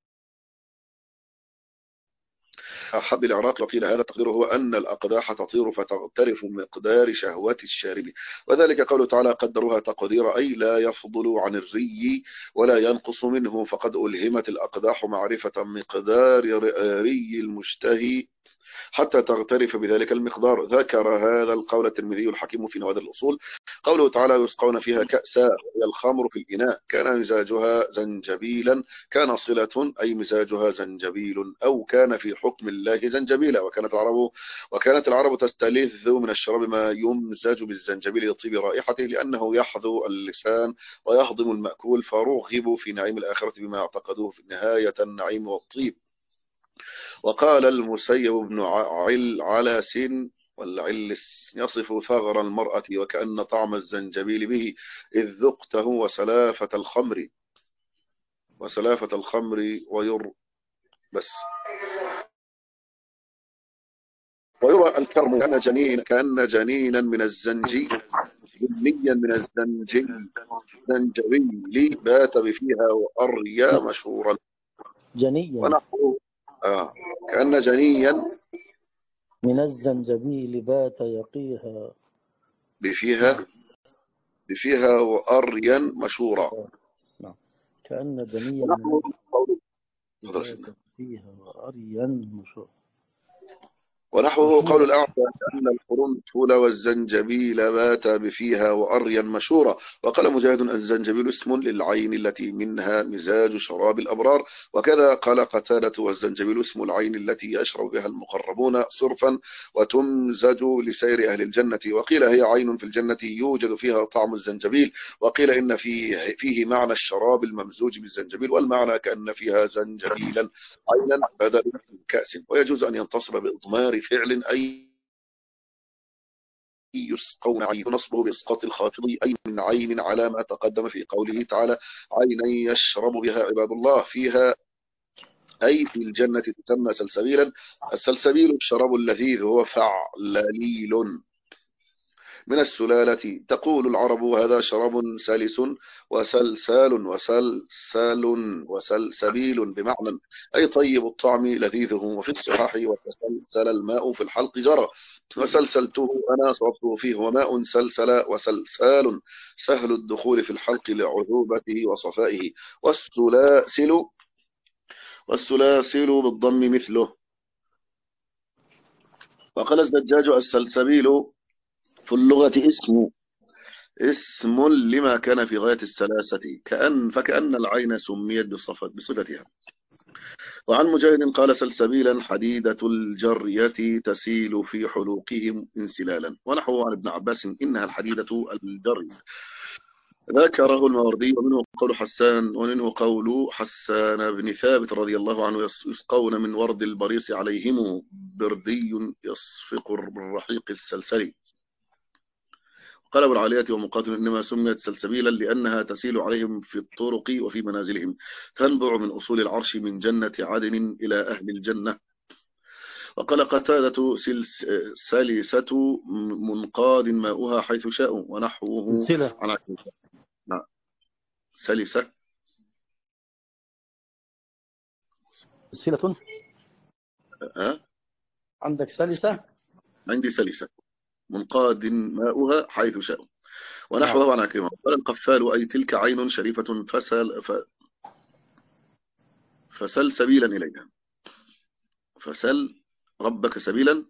حب العراق. وقيل هذا تقديره هو أن الأقداح تطير فتغترف مقدار شهوات الشارب، وذلك قوله تعالى: قدروها تقدير، أي لا يفضل عن الري ولا ينقص منه، فقد ألهمت الأقداح معرفة مقدار ري المشتهي حتى تغترف بذلك المقدار. ذكر هذا القول الترمذي الحكيم في نوادر الأصول. قوله تعالى: يسقون فيها كأسا، وهي الخمر في الإناء، كان مزاجها زنجبيلا، كان صلة أي مزاجها زنجبيل، أو كان في حكم الله زنجبيلا. وكانت العرب وكانت العرب تستلذ من الشراب ما يمزج بالزنجبيل لطيب رائحته، لأنه يحذو اللسان ويهضم المأكول، فرغبوا في نعيم الآخرة بما اعتقدوه في نهاية النعيم والطيب. وقال المسيب بن عل علاس والعلس: يصف ثغر المرأة وكأن طعم الزنجبيل به إذ ذقته وسلافة الخمر وسلافة الخمر وير بس ويرى الكرم كأن جنين كأن جنينا من الزنجي جنيا من الزنجي زنجبيل بات بفيها وأريا مشهورا
جنيا
ونحو آه كأن جنيا
من الزنجبيل بات يقيها
بفيها بفيها وأريا مشهورا.
نعم. كأن دنيا
ونحو
من
قول
ذات فيها وأريا مشروع.
ونحوه قول
مشورة.
الأعمى أن القرنفل والزنجبيل بات بفيها وأريا مشورا. وقال مجاهد الزنجبيل اسم للعين التي منها مزاج شراب الأبرار. وكذا قال قتادة والزنجبيل اسم العين التي يشرب بها المقربون صرفا وتمزج لسير أهل الجنة. وقيل هي عين في الجنة يوجد فيها طعم الزنجبيل. وقيل إن فيه, فيه معنى الشراب الممزوج بالزنجبيل، والمعنى كأن فيها زنجبيلا عينا بدل من كأس. ويجوز أن ينتصب بإضمار فعل أي يسقون عين، نصبه بإسقاط الخافض أي من عين على ما تقدم في قوله تعالى عينا يشرب بها عباد الله فيها، أي في الجنة تسمى سلسبيلا. السلسبيل الشراب اللذيذ هو فعلليل من السلالة. تقول العرب هذا شراب سلس وسلسال وسلسال وسلسبيل بمعنى أي طيب الطعم لذيذه. وفي الصحاح وتسلسل الماء في الحلق جرى، وسلسلته أنا صرفته فيه وماء سلسل وسلسال سهل الدخول في الحلق لعذوبته وصفائه. والسلاسل والسلاسل بالضم مثله. وقال الزجاج السلسبيل في اللغة اسم اسم لما كان في غاية السلاسة، كأن فكأن العين سميت بصفة بصفتها. وعن مجاهد قال سلسبيلا حديدة الجرية تسيل في حلوقهم انسلالا. ونحوه عن ابن عباس إنها الحديدة الجري. ذكره الماوردي. ومنه قول حسان ومنه قول حسان بن ثابت رضي الله عنه يسقون من ورد البريص عليهم بردي يصفق بالرحيق السلسلي. قال ابو العالية ومقاتل إنما سميت سلسبيلا لأنها تسيل عليهم في الطرق وفي منازلهم، تنبع من أصول العرش من جنة عدن إلى أهل الجنة. وقال قتادة سلسة منقاد ماؤها حيث شاء. ونحوه
سلسلة.
عن سلسة
سلسلة.
أه؟
عندك سلسة.
عندي سلسة منقاد ماؤها حيث شاء.
نعم.
ونحوه عن عكرمة قال القفال أي تلك عين شريفة فسل ف... فسل سبيلا إليها. فسل ربك سبيلا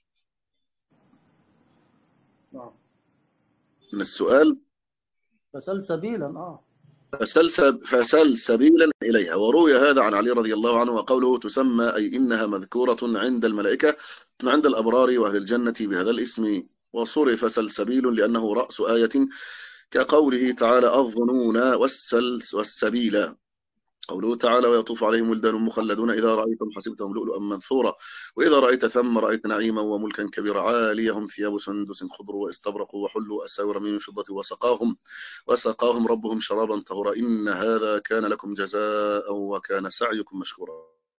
نعم.
من السؤال.
فسل سبيلا. اه
فسل, سب... فسل سبيلا إليها. وروي هذا عن علي رضي الله عنه. وقوله تسمى أي إنها مذكورة عند الملائكة عند الأبرار وأهل الجنة بهذا الاسم. وصرف سلسبيل لأنه رأس آية كقوله تعالى الظنون والسل والسبيل. قوله تعالى ويطوف عليهم ولدان مخلدون إذا رأيتم حسبتهم لؤلؤا منثورا وإذا رأيت ثم رأيت نعيما وملكا كبيرا عاليهم ثياب سندس خضر واستبرقوا وحلوا أساور من فضة وسقاهم وسقاهم ربهم شرابا طهورا إن هذا كان لكم جزاء وكان سعيكم مشكورا.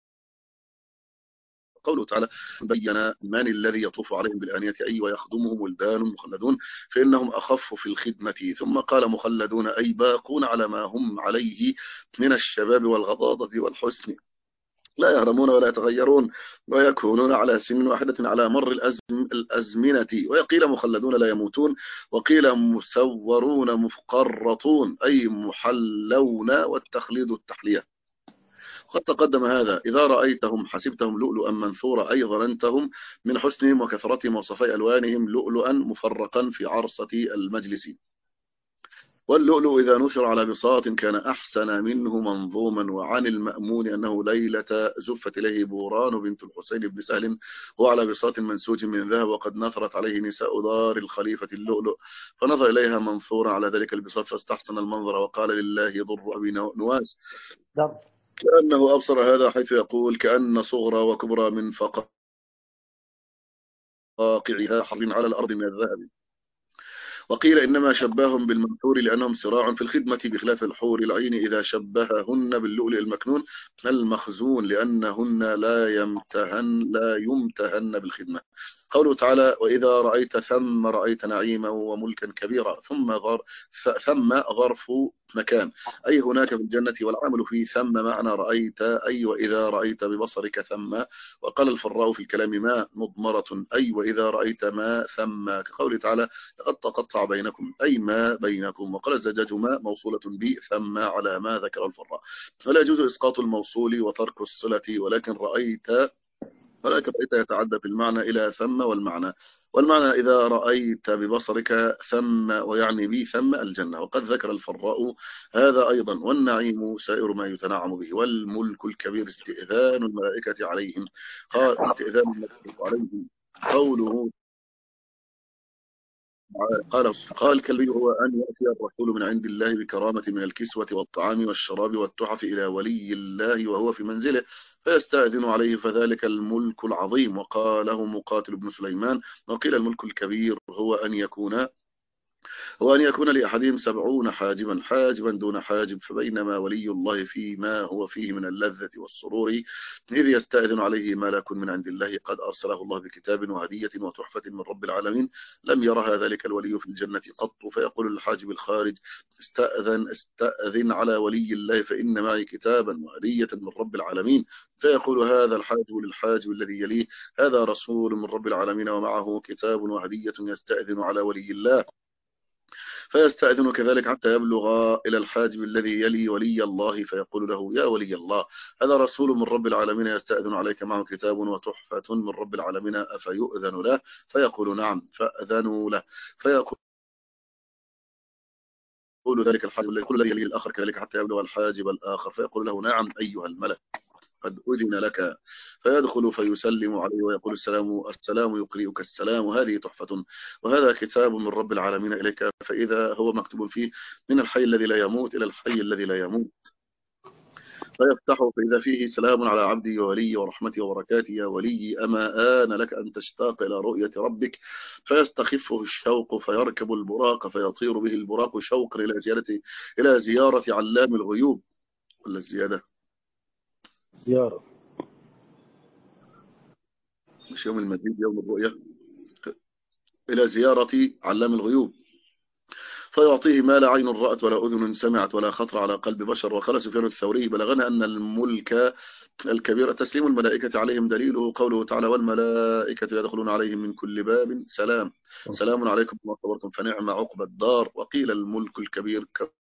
قوله تعالى بين من الذي يطوف عليهم بالآنية أي ويخدمهم ولدان مخلدون فإنهم أخف في الخدمة. ثم قال مخلدون أي باقون على ما هم عليه من الشباب والغضاضة والحسن لا يهرمون ولا يتغيرون ويكونون على سن واحدة على مر الأزم الأزمنة. ويقيل مخلدون لا يموتون. وقيل مسورون مفقرطون أي محلون والتخليد التحلية. قد تقدم هذا إذا رأيتهم حسبتهم لؤلؤا منثورا أي ظننتهم من حسنهم وكثرتهم وصفاء ألوانهم لؤلؤا مفرقا في عرصة المجلس. واللؤلؤ إذا نشر على بساط كان أحسن منه منظوما. وعن المأمون أنه ليلة زفت إليه بوران بنت الحسين بن سهل هو على بساط منسوج من ذهب وقد نثرت عليه نساء دار الخليفة اللؤلؤ فنظر إليها منثورا على ذلك البساط فاستحسن المنظر وقال لله ضر أبي نواس كأنه أبصر هذا حيث يقول كأن صغرى وكبرى من فقاقعها حر على الأرض من الذهب. وقيل إنما شبههم بالمنثور لأنهم صراع في الخدمة بخلاف الحور العين إذا شبههن باللؤلؤ المكنون المخزون لأنهن لا يمتهن لا يمتهن بالخدمة. قوله تعالى وإذا رأيت ثم رأيت نعيما وملكا كبيرا ثم غر ثم ظرف مكان، أي هناك في الجنة، والعامل فيه ثم معنى رأيت، أي وإذا رأيت ببصرك ثم. وقال الفراء في الكلام ما مضمرة، أي وإذا رأيت ما ثم، كقوله تعالى لقد تقطع بينكم، أي ما بينكم. وقال الزجاج ما موصولة ب ثم على ما ذكر الفراء. فلا يجوز إسقاط الموصول وترك الصلة، ولكن رأيت ولكن رأيت يتعدى في المعنى إلى ثم، والمعنى والمعنى إذا رأيت ببصرك ثم، ويعني بي ثم الجنة. وقد ذكر الفراء هذا أيضا. والنعيم سائر ما يتنعم به، والملك الكبير استئذان الملائكة عليهم، قال استئذان الملائكة عليهم. قوله قال قال الكلبي هو أن يأتي الرسول من عند الله بكرامة من الكسوة والطعام والشراب والتحف إلى ولي الله وهو في منزله فيستأذن عليه، فذلك الملك العظيم. وقاله مقاتل بن سليمان. وقيل الملك الكبير هو أن يكون هو أن يكون لأحدهم سبعون حاجبا حاجبا دون حاجب، فبينما ولي الله فيما هو فيه من اللذة والسرور إذ يستأذن عليه ملك من عند الله قد أرسله الله بكتاب وهدية وتحفة من رب العالمين، لم يرها ذلك الولي في الجنة قط، فيقول للحاجب الخارج استأذن استأذن على ولي الله فإن معي كتابا وهدية من رب العالمين، فيقول هذا الحاجب للحاجب الذي يليه هذا رسول من رب العالمين ومعه كتاب وهدية يستأذن على ولي الله، فيستأذن كذلك حتى يبلغ إلى الحاجب الذي يلي ولي الله، فيقول له يا ولي الله هذا رسول من رب العالمين يستأذن عليك معه كتاب وتحفة من رب العالمين أفيؤذن له؟ فيقول نعم، فأذنوا له، فيقول ذلك الحاجب الذي يقول الذي يلي الآخر كذلك حتى يبلغ الحاجب الآخر، فيقول له نعم أيها الملك قد أذن لك، فيدخل فيسلم عليه ويقول السلام السلام يقرئك السلام، وهذه تحفة وهذا كتاب من رب العالمين إليك، فإذا هو مكتوب فيه من الحي الذي لا يموت إلى الحي الذي لا يموت، فيفتحه فإذا فيه سلام على عبدي وولي ورحمتي وبركاتي يا ولي أما آن لك أن تشتاق إلى رؤية ربك، فيستخفه الشوق فيركب البراق فيطير به البراق شوقا إلى زيارة إلى زيارة علام الغيوب، ولا الزيادة
زيارة
مش يوم المزيد يوم الرؤية، إلى زيارة علام الغيوب، فيعطيه ما لا عين رأت ولا أذن سمعت ولا خطر على قلب بشر. وقال سفيان الثوري بلغنا أن الملك الكبير تسليم الملائكة عليهم، دليله قوله تعالى والملائكة يدخلون عليهم من كل باب سلام سلام عليكم بما صبرتم فنعم عقبى الدار. وقيل الملك الكبير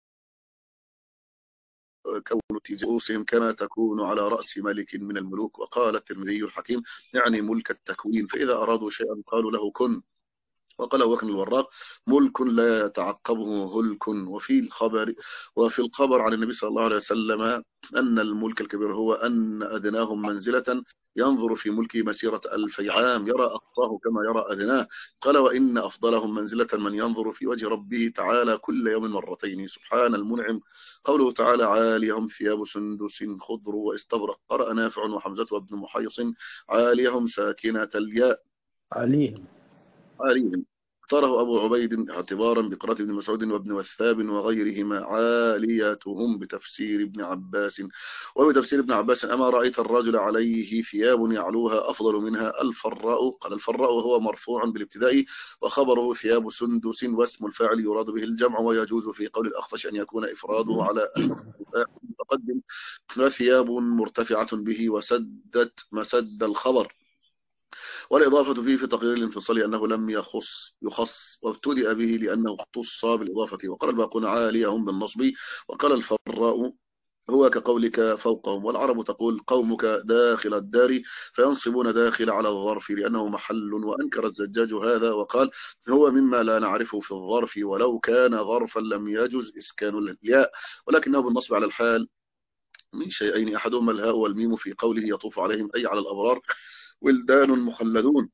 كون رؤوسهم كما تكون على رأس ملك من الملوك. وقال الترمذي الحكيم يعني ملك التكوين، فإذا أرادوا شيئا قالوا له كن. وقال وكن الوراق ملك لا يتعقبه هلك. وفي الخبر وفي الخبر عن النبي صلى الله عليه وسلم أن الملك الكبير هو أن أدناهم منزلة ينظر في ملكه مسيرة ألفي عام يرى أقصاه كما يرى أدناه. قال وإن أفضلهم منزلة من ينظر في وجه ربه تعالى كل يوم مرتين سبحان المنعم. قوله تعالى عاليهم ثياب سندس خضر واستبرق. قرأ نافع وحمزة وابن محيص عاليهم ساكنة الياء
عليهم
عاليهم. اختاره أبو عبيد اعتبارا بقراءة ابن مسعود وابن وثاب وغيرهما عالياتهم بتفسير ابن عباس. وبتفسير ابن عباس أما رأيت الرجل عليه ثياب يعلوها أفضل منها الفراء. قال الفراء وهو مرفوع بالابتداء وخبره ثياب سندس واسم الفاعل يراد به الجمع، ويجوز في قول الأخفش أن يكون إفراده على متقدم وثياب مرتفعة به وسدت مسد الخبر، والإضافة فيه في تقرير الانفصال أنه لم يخص يخص وابتدأ به لأنه اختص بالإضافة. وقال الباقون عاليهم بالنصب. وقال الفراء هو كقولك فوقهم. والعرب تقول قومك داخل الدار فينصبون داخل على الظرف لأنه محل. وأنكر الزجاج هذا وقال هو مما لا نعرفه في الظرف ولو كان ظرفا لم يجز إسكان الياء، ولكنه بالنصب على الحال من شيئين أحدهما الهاء والميم في قوله يطوف عليهم أي على الأبرار ولدان مخلدون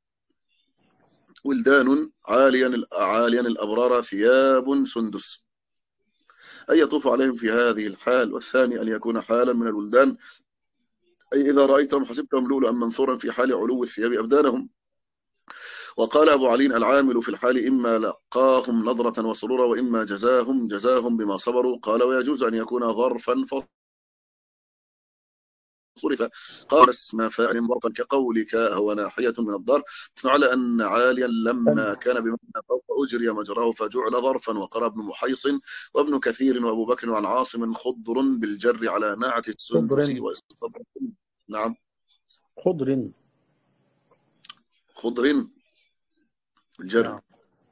ولدان عاليا عاليا الأبرار ثياب سندس أي يطوف عليهم في هذه الحال. والثاني أن يكون حالا من الولدان أي إذا رأيتهم حسبتهم لؤلؤا منثورا في حال علو الثياب أبدانهم. وقال أبو علي العامل في الحال إما لقاهم نظرة وسرورا وإما جزاهم جزاهم بما صبروا. قال ويجوز أن يكون ظرفا صرف قال اسم فاعل ظرفا كقولك هو ناحية من الدار، على أن عاليا لما كان بمعنى فوق أجري مجراه فجعل ظرفا. وقرأ ابن محيص وابن كثير وأبو بكر وعن عاصم خضر بالجر على ناعة السندس
خضر
واستبرق. نعم
خضر
خضر بالجر.
نعم.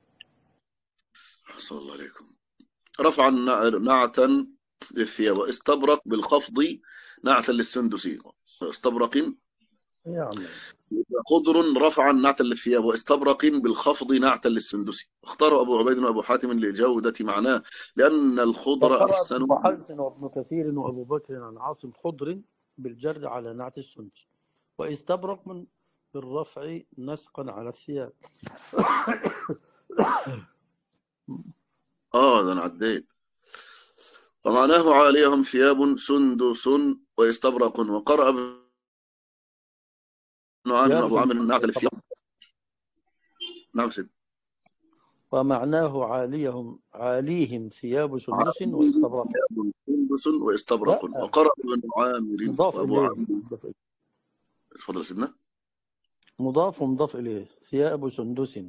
صلى الله عليكم. رفعا نعتا للثياب واستبرق بالخفض نعتا للسندس واستبرق.
نعم.
خضر رفعا نعتا للثياب واستبرق بالخفض نعتا للسندس. اختار أبو عبيد وأبو حاتم لجودة معناه لأن الخضر
وقرأ
أحسن.
ابن محيص وابن كثير وأبو بكر عن عاصم خضر بالجر على نعت السندس واستبرق من بالرفع نسقا على الثياب.
آه ده أنا عديت. ومعناه عاليهم ثياب سندس واستبرق. وقرأ ابن عامر وأبو عامر نعت للثياب. نعم سيد.
ومعناه عاليهم عاليهم ثياب سندس واستبرق.
ثياب سندس واستبرق. وقرأ ابن عامر
مضاف
وأبو
إليه.
عامر. تفضل سيدنا.
مضاف مضاف إليه ثياب سندس.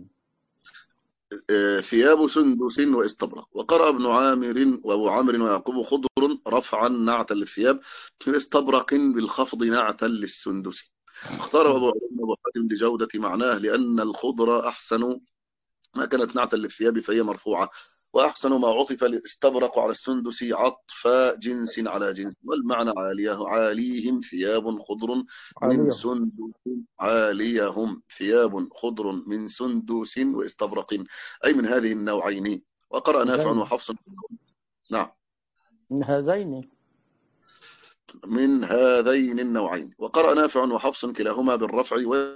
ثياب سندس واستبرق. وقرأ ابن عامر وابو عامر ويعقوب خضر رفعا نعتا للثياب استبرق بالخفض نعتا للسندس. اختار ابو عامر وابو حاتم لجودة معناه لأن الخضر أحسن ما كانت نعتا للثياب فهي مرفوعة، وأحسن ما عطف الاستبرق على السندس عطف جنس على جنس. والمعنى عاليه عاليهم ثياب خضر من سندس عاليهم ثياب خضر من سندس واستبرق أي من هذه النوعين. وقرأ نافع وحفص. نعم
من هذين
من هذين النوعين. وقرأ نافع وحفص كلاهما بالرفع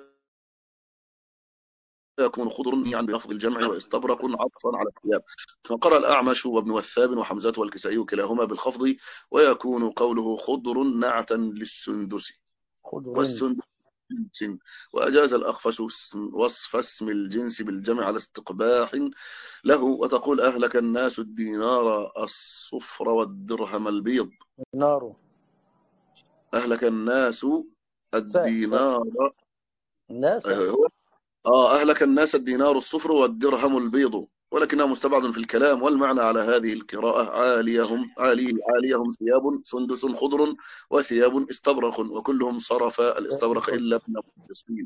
ويكون خضر يعني بلفظ الجمع واستبرق عطفا على الثياب. فقرأ الأعمش وابن وثاب وحمزة والكسائي كلاهما بالخفض ويكون قوله خضر نعتا للسندس والسندس. وأجاز الأخفش وصف اسم الجنس بالجمع على استقباح له. وتقول أهلك الناس الدينار الصفر والدرهم البيض.
نار.
أهلك الناس الدينار
الناس
آه أهلك الناس الدينار الصفر والدرهم البيض، ولكنها مستبعد في الكلام. والمعنى على هذه القراءة عاليهم عالي عاليهم ثياب سندس خضر وثياب استبرق. وكلهم صرف الاستبرق إلا ابن مسكين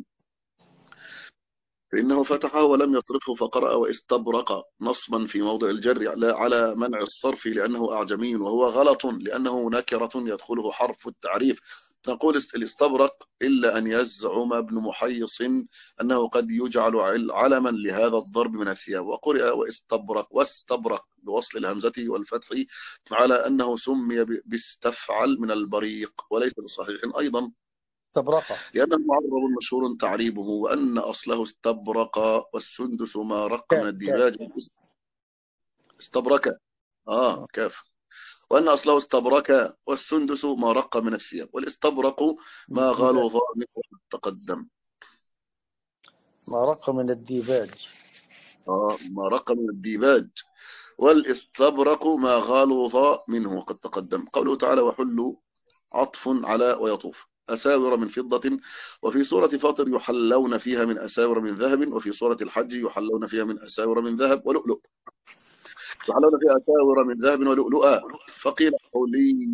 فإنه فتحه ولم يصرفه فقرأ واستبرق نصبا في موضع الجر على منع الصرف لأنه أعجمي، وهو غلط لأنه نكرة يدخله حرف التعريف. تقول الاستبرق إلا أن يزعم ابن محيص أنه قد يجعل علما لهذا الضرب من الثياب. وقرأ واستبرق واستبرق بوصل الهمزة والفتح على أنه سمي باستفعل من البريق وليس بصحيح أيضا
استبرق
لأنه معرب مشهور تعريبه وأن أصله استبرق والسندس ما رق من الديباج. استبرك آه كاف. وأن أصله استبرك والسندس ما رق من الثياب والاستبرق ما غلظ منه تقدم.
ما رق من الديباج.
آه ما رق من الديباج والاستبرق ما غلظ منه قد تقدم. قوله تعالى وحلوا عطف على ويطوف أساور من فضة. وفي سورة فاطر يحلون فيها من أساور من ذهب. وفي سورة الحج يحلون فيها من أساور من ذهب ولؤلؤ. يحلون فيها أساور من ذهب ولؤلؤا. فقيل حلي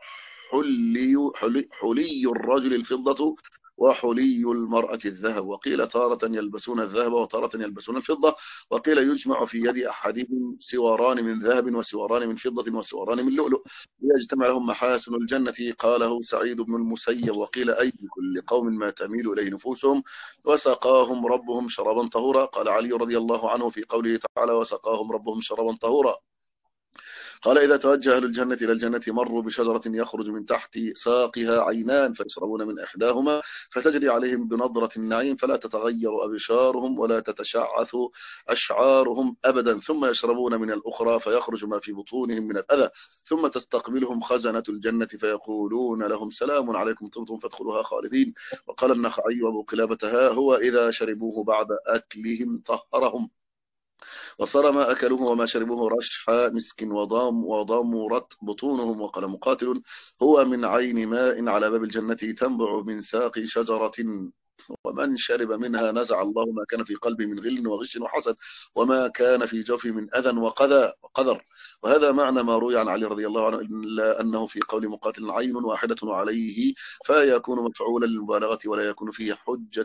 حلي حلي, حلي الرجل الفضة وحلي المرأة الذهب. وقيل تارة يلبسون الذهب وتارة يلبسون الفضة. وقيل يجمع في يد أحدهم سواران من ذهب وسواران من فضة وسواران من لؤلؤ ليجتمع لهم محاسن الجنة. قاله سعيد بن المسيب. وقيل أي كل قوم ما تميل إليه نفوسهم وسقاهم ربهم شرابا طهورا. قال علي رضي الله عنه في قوله تعالى وسقاهم ربهم شرابا طهورا قال إذا توجه أهل الجنة إلى الجنة مروا بشجرة يخرج من تحت ساقها عينان فيشربون من إحداهما فتجري عليهم بنظرة النعيم فلا تتغير أبشارهم ولا تتشعث أشعارهم أبدا ثم يشربون من الأخرى فيخرج ما في بطونهم من الأذى ثم تستقبلهم خزنة الجنة فيقولون لهم سلام عليكم طبتم فادخلوها خالدين. وقال النخعي وأبو قلابة ها هو إذا شربوه بعد أكلهم طهرهم. وصار ما أكلوه وما شربوه رشح مسك وضام وضمرت بطونهم. وقال مقاتل: هو من عين ماء على باب الجنة تنبع من ساق شجرة، ومن شرب منها نزع الله ما كان في قلبه من غل وغش وحسد، وما كان في جوفه من أذى وقذى وقذر. وهذا معنى ما روي عن علي رضي الله عنه، إلا أنه في قول مقاتل عين واحدة عليه، فيكون مفعولا للمبالغة ولا يكون فيه حجة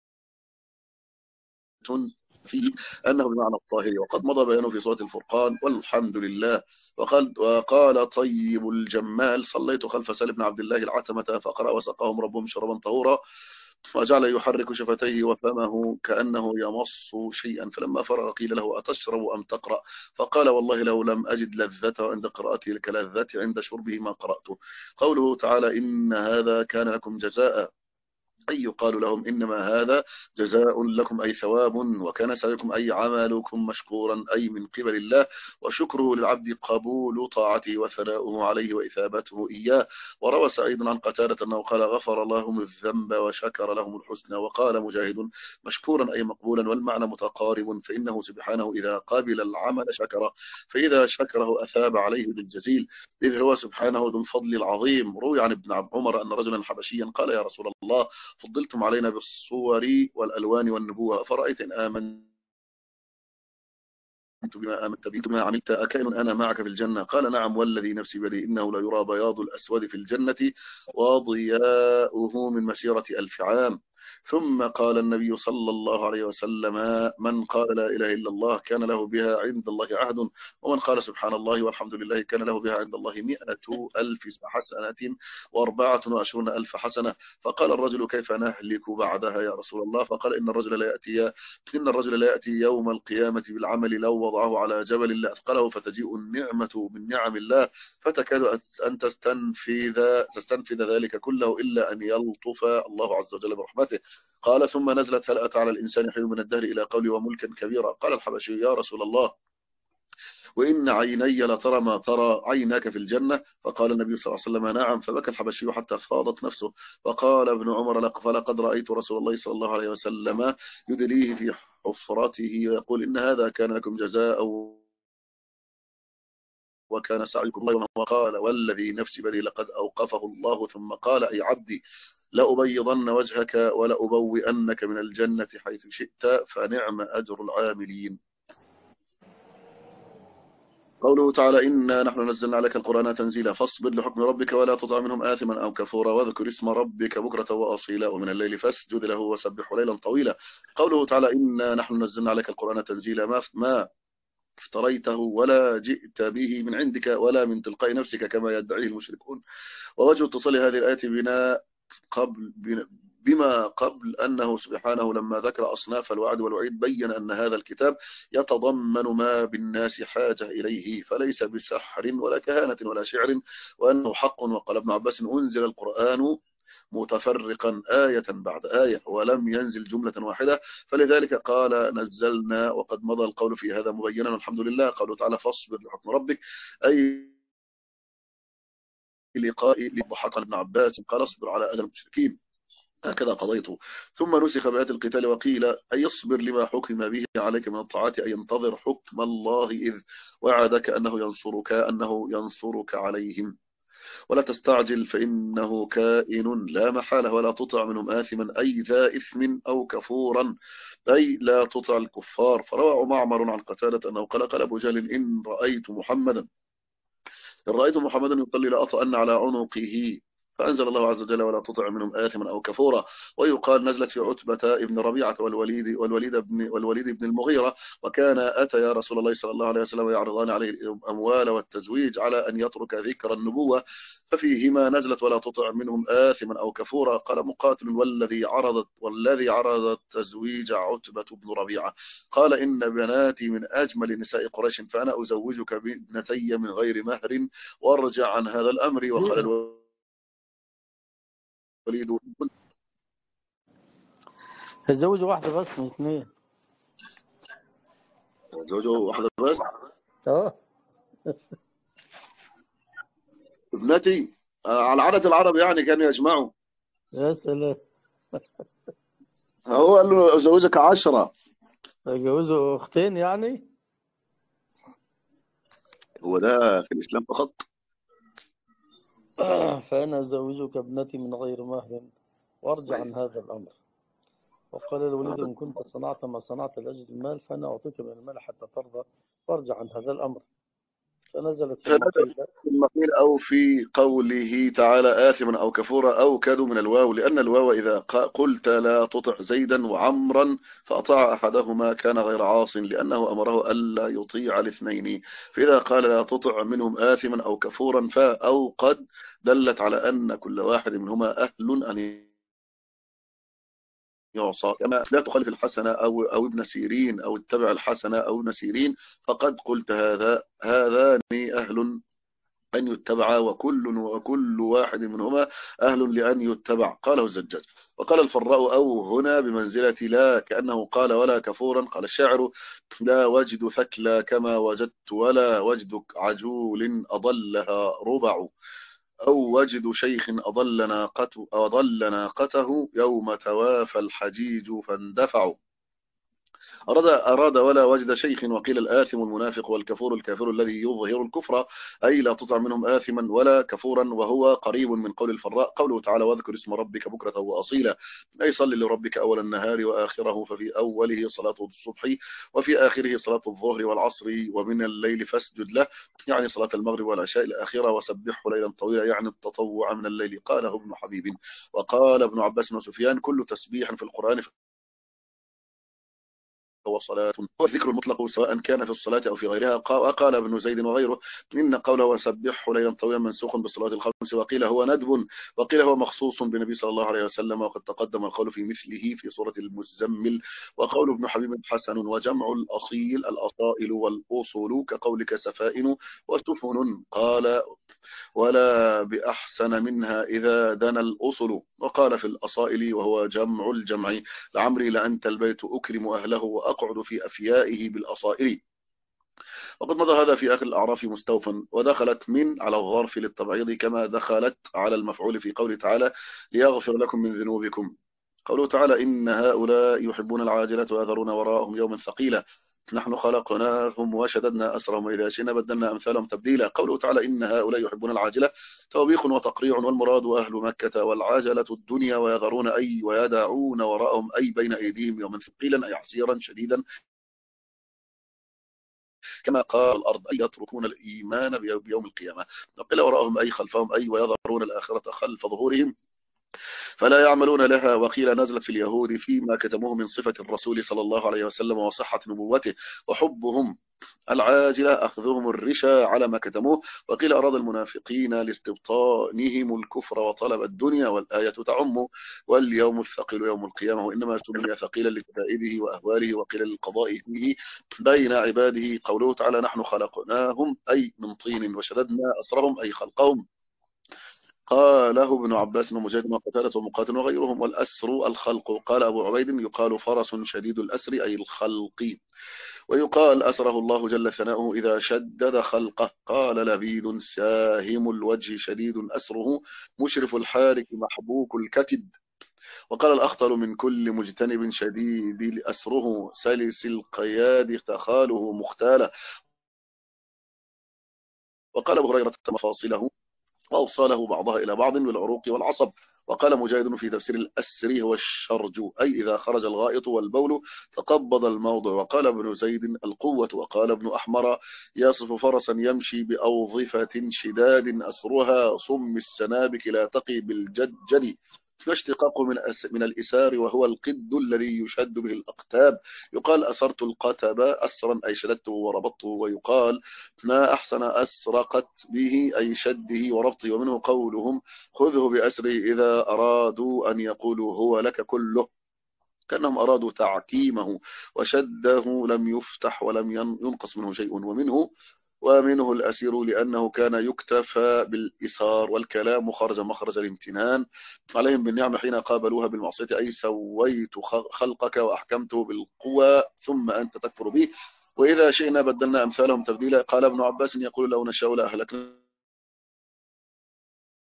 فيه أنه بمعنى الطاهر. وقد مضى بيانه في سورة الفرقان. والحمد لله. وقال, وقال طيب الجمال: صليت خلف سالم بن عبد الله العتمة فقرأ: وسقاهم ربهم شربا طهورا، وجعل يحرك شفتيه وفمه كأنه يمص شيئا، فلما فرغ قيل له: أتشرب أم تقرأ؟ فقال: والله لو لم أجد لذته عند قراءته كلذته عند شربه ما قرأته. قوله تعالى: إن هذا كان لكم جزاء، أي يقال لهم إنما هذا جزاء لكم أي ثواب، وكان سعيكم أي عملكم مشكورا أي من قبل الله، وشكره للعبد قبول طاعته وثناؤه عليه وإثابته إياه. وروى سعيد عن قتادة أنه قال: غفر لهم الذنب وشكر لهم الحسنى. وقال مجاهد: مشكورا أي مقبولا، والمعنى متقارب، فإنه سبحانه إذا قبل العمل شكره، فإذا شكره أثاب عليه بالجزيل، إذ هو سبحانه ذو الفضل العظيم. روي عن ابن عمر أن رجلا حبشيا قال: يا رسول الله، فضلتم علينا بالصور والألوان والنبوة، فرأيت إن آمنت بما آمنت به بما عملت أكائن أنا معك في الجنة؟ قال: نعم والذي نفسي بيده إنه لا يرى بياض الأسود في الجنة وضياؤه من مسيرة ألف عام. ثم قال النبي صلى الله عليه وسلم: من قال لا إله إلا الله كان له بها عند الله عهد، ومن قال سبحان الله والحمد لله كان له بها عند الله مئة ألف حسنة وأربعة وعشرون ألف حسنة. فقال الرجل: كيف نهلك بعدها يا رسول الله؟ فقال: إن الرجل لا يأتي إن الرجل لا يأتي يوم القيامة بالعمل لو وضعه على جبل لأثقله، فتجيء النعمة من نعم الله فتكاد أن تستنفذ تستنفذ ذلك كله إلا أن يلطف الله عز وجل برحمته. قال: ثم نزلت: هل أتى على الإنسان حين من الدهر إلى قولي وملكا كبيرا؟ قال الحبشي: يا رسول الله، وإن عيني لترى ما ترى عيناك في الجنة. فقال النبي صلى الله عليه وسلم: نعم. فبكى الحبشي حتى فاضت نفسه. فقال ابن عمر: فلقد رأيت رسول الله صلى الله عليه وسلم يدليه في حفرته ويقول: إن هذا كان لكم جزاء وكان سعيكم الله. وقال: والذي نفسي بيده لقد أوقفه الله. ثم قال: أي عبدي، لأبيضن وجهك ولأبوئنك من الجنة حيث شئت، فنعم أجر العاملين. قوله تعالى: إنا نحن نزلنا عليك القرآن تنزيلا، فاصبر لحكم ربك ولا تطع منهم آثما أو كفورا، واذكر اسم ربك بكرة وأصيلا، ومن الليل فاسجد له وسبح ليلا طويلا. قوله تعالى: إنا نحن نزلنا عليك القرآن تنزيلا، ما ما افتريته ولا جئت به من عندك ولا من تلقاء نفسك كما يدعيه المشركون. ووجه اتصال هذه الآية بنا قبل بما قبل أنه سبحانه لما ذكر أصناف الوعد والوعيد بين أن هذا الكتاب يتضمن ما بالناس حاجة إليه، فليس بسحر ولا كهانة ولا شعر، وأنه حق. وقال ابن عباس: أنزل القرآن متفرقا آية بعد آية ولم ينزل جملة واحدة، فلذلك قال: نزلنا. وقد مضى القول في هذا مبينا، الحمد لله. قوله تعالى: فاصبر لحكم ربك، أي لقاء لضحك ابن عباس قال: اصبر على أذى المشركين، هكذا قضيته. ثم نسخ بآيات القتال وقيل: أي اصبر لما حكم به عليك من الطاعات، أي ينتظر حكم الله إذ وعدك أنه ينصرك أنه ينصرك عليهم، ولا تستعجل فإنه كائن لا محالة، ولا تطع منهم آثما أي ذا إثم أو كفورا أي لا تطع الكفار. فروى معمر عن قتادة أنه قال: قال أبو جهل: إن رأيت محمدا إن رأيت محمدا يصلي لأطأن على عنقه، فأنزل الله عز وجل: ولا تطع منهم آثما أو كفورا. ويقال نزلت في عتبة ابن ربيعة والوليد والوليد بن والوليد بن المغيرة، وكان أتى يا رسول الله صلى الله عليه وسلم يعرضان عليه الأموال والتزويج على أن يترك ذكر النبوة، ففيهما نزلت: ولا تطع منهم آثما أو كفورا. قال مقاتل: والذي عرضت والذي عرض التزويج عتبة بن ربيعة. قال: إن بناتي من أجمل نساء قريش، فأنا أزوجك بابنتي من غير مهر وارجع عن هذا الأمر. وقال الوليد:
تتزوج واحدة بس من اثنين.
زوجه واحدة بس.
اه
ابنتي على عادة العرب يعني كانوا يجمعوا.
يا سلام.
هو قال له: أزوجك عشرة.
يجوزوا أختين يعني.
هو ده في الإسلام فقط؟
فأنا أزوجك ابنتي من غير مهر وارجع عن هذا الأمر. وقال الوليد إن كنت صنعت ما صنعت لأجل المال فأنا أعطيك من المال حتى ترضى وارجع عن هذا الأمر. فنزلت ثم
فنزل
قيل.
في المقيل أو في قوله تعالى آثما أو كفورا أو كادوا من الواو، لأن الواو إذا قلت لا تطع زيدا وعمرا فأطاع أحدهما كان غير عاص، لأنه أمره ألا يطيع الاثنين. فإذا قال لا تطع منهم آثما أو كفورا فأو قد دلت على أن كل واحد منهما أهل أن يعصى، كما لا تخالف الحسنة أو أو ابن سيرين أو اتبع الحسنة أو ابن سيرين، فقد قلت هذا هذان أهل أن يتبع، وكل وكل واحد منهما أهل لأن يتبع. قاله الزجاج. وقال الفراء أو هنا بمنزلة لا، كأنه قال ولا كفورا. قال الشاعر لا وجد ثكلى كما وجدت ولا وجد عجول أضلها ربع، أو وجد شيخ أضل ناقته, أضل ناقته يوم توافى الحجيج فاندفعوا. أراد, أراد ولا وجد شيخ. وقيل الآثم المنافق والكفور الكافر الذي يظهر الكفر، أي لا تطع منهم آثما ولا كفورا، وهو قريب من قول الفراء. قوله تعالى واذكر اسم ربك بكرة وأصيلا، أي صل لربك أول النهار وآخره، ففي أوله صلاة الصبح وفي آخره صلاة الظهر والعصر ومن الليل فاسجد له، يعني صلاة المغرب والعشاء الآخرة، وسبحه ليلا طويلا يعني التطوع من الليل. قاله ابن حبيب. وقال ابن عباس وسفيان كل تسبيح في القرآن هو صلاة. هو الذكر المطلق سواء كان في الصلاة أو في غيرها. وقال ابن زيد وغيره إن قوله وسبحه ليلا طويلا منسوخ بالصلاة الخمس، وقيل هو ندب، وقيل هو مخصوص بالنبي صلى الله عليه وسلم، وقد تقدم القول في مثله في سورة المزمل. وقول ابن حبيب حسن. وجمع الأصيل الأصائل والأصول كقولك سفائن وسفن. قال ولا بأحسن منها إذا دنا الأصل. وقال في الأصائل وهو جمع الجمع لعمري لأنت البيت أكرم أهله وأقعد في أفيائه بالأصائل. وقد مضى هذا في آخر الأعراف مستوفا، ودخلت من على الظرف للتبعيض كما دخلت على المفعول في قوله تعالى ليغفر لكم من ذنوبكم. قوله تعالى إن هؤلاء يحبون العاجلة ويذرون وراءهم يوما ثقيلا نحن خلقناهم وشددنا أسرهم وإذا شئنا بدلنا أمثالهم تبديلا. قوله تعالى إن هؤلاء يحبون العاجلة توبيخ وتقريع، والمراد أهل مكة، والعاجلة الدنيا، ويذرون أي ويدعون وراءهم أي بين أيديهم يوما ثقيلا أي عسيرا شديدا، كما قال الأرض أي يتركون الإيمان بيوم القيامة. وقيل وراءهم أي خلفهم أي ويذرون الآخرة خلف ظهورهم فلا يعملون لها. وقيل نزلت في اليهود فيما كتموه من صفة الرسول صلى الله عليه وسلم وصحة نبوته وحبهم العاجلة أخذهم الرشا على ما كتموه. وقيل أراد المنافقين لاستبطانهم الكفر وطلب الدنيا، والآية تعم واليوم الثقيل يوم القيامة، وإنما سمي ثقيلا لشدائده وأهواله. وقيل للقضاء فيه بين عباده. قوله تعالى نحن خلقناهم أي من طين وشددنا أسرهم أي خلقهم. قاله ابن عباس ومجاهد وقتادة ومقاتل وغيرهم. والأسر الخلق. قال أبو عبيد يقال فرس شديد الأسر أي الخلق، ويقال أسره الله جل ثناؤه إذا شدد خلقه. قال لبيد ساهم الوجه شديد أسره مشرف الحارك محبوك الكتد. وقال الأخطل من كل مجتنب شديد أسره سلس القياد تخاله مختاله. وقال أبو هريرة مفاصله وأوصاله بعضها إلى بعض بالعروق والعصب. وقال مجاهد في تفسير الأسر هو الشرج أي إذا خرج الغائط والبول تقبض الموضع. وقال ابن زيد القوة. وقال ابن أحمر يصف فرسا يمشي بأوظفة شداد أسرها صم السنابك لا تقي بالجدجد، فاشتقاق من من الإسار وهو القد الذي يشد به الأقتاب. يقال أسرت القتب أسرا أي شددته وربطته. ويقال ما أحسن أسرقت به أي شده وربطه. ومنه قولهم خذه بأسره إذا أرادوا أن يقولوا هو لك كله، كأنهم أرادوا تعكيمه، وشده لم يفتح ولم ينقص منه شيء. ومنه ومنه الأسير لأنه كان يكتفى بالإسار، والكلام خرج مخرج الامتنان عليهم بالنعمة حين قابلوها بالمعصية أي سويت خلقك وأحكمته بالقوى ثم أنت تكفر به، وإذا شئنا بدلنا أمثالهم تبديلا. قال ابن عباس يقول لو نشاء لأهلكنا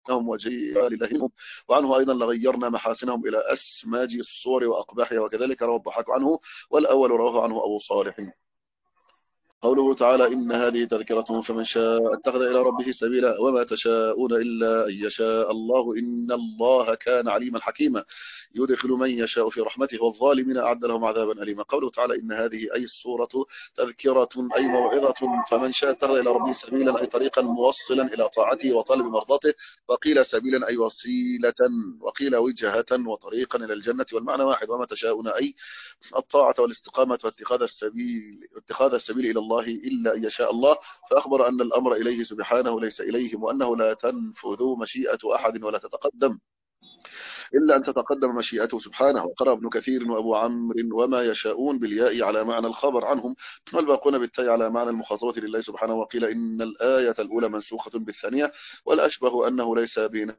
لهم وجيء للههم، وعنه أيضا لغيرنا محاسنهم إلى أسماج الصور وأقباحها، وكذلك روى الضحاك عنه، والأول رواه عنه أبو صالح. قوله تعالى إن هذه تذكرة فمن شاء اتخذ إلى ربه سبيلا وما تشاءون إلا أن يشاء الله إن الله كان عليما حكيما يدخل من يشاء في رحمته والظالمين أعد لهم عذابا أليما. قوله تعالى إن هذه أي السورة تذكرة أي موعظة فمن شاء اتخذ إلى ربه سبيلا أي طريقا موصلا إلى طاعته وطلب مرضاته، وقيل سبيلا أي وسيلة، وقيل وجهة وطريقا إلى الجنة، والمعنى واحد. وما تشاءون أي الطاعة والاستقامة واتخاذ السبيل اتخاذ السبيل إلى الله إلا أن يشاء الله، فأخبر أن الأمر إليه سبحانه ليس إليهم، وأنه لا تنفذ مشيئة أحد ولا تتقدم إلا أن تتقدم مشيئته سبحانه. وقرأ ابن كثير وأبو عمرو وما يشاءون بالياء على معنى الخبر عنهم، والباقون بالتاء على معنى المخاطبة لله سبحانه. وقيل إن الآية الأولى منسوخة بالثانية، والأشبه أنه ليس بين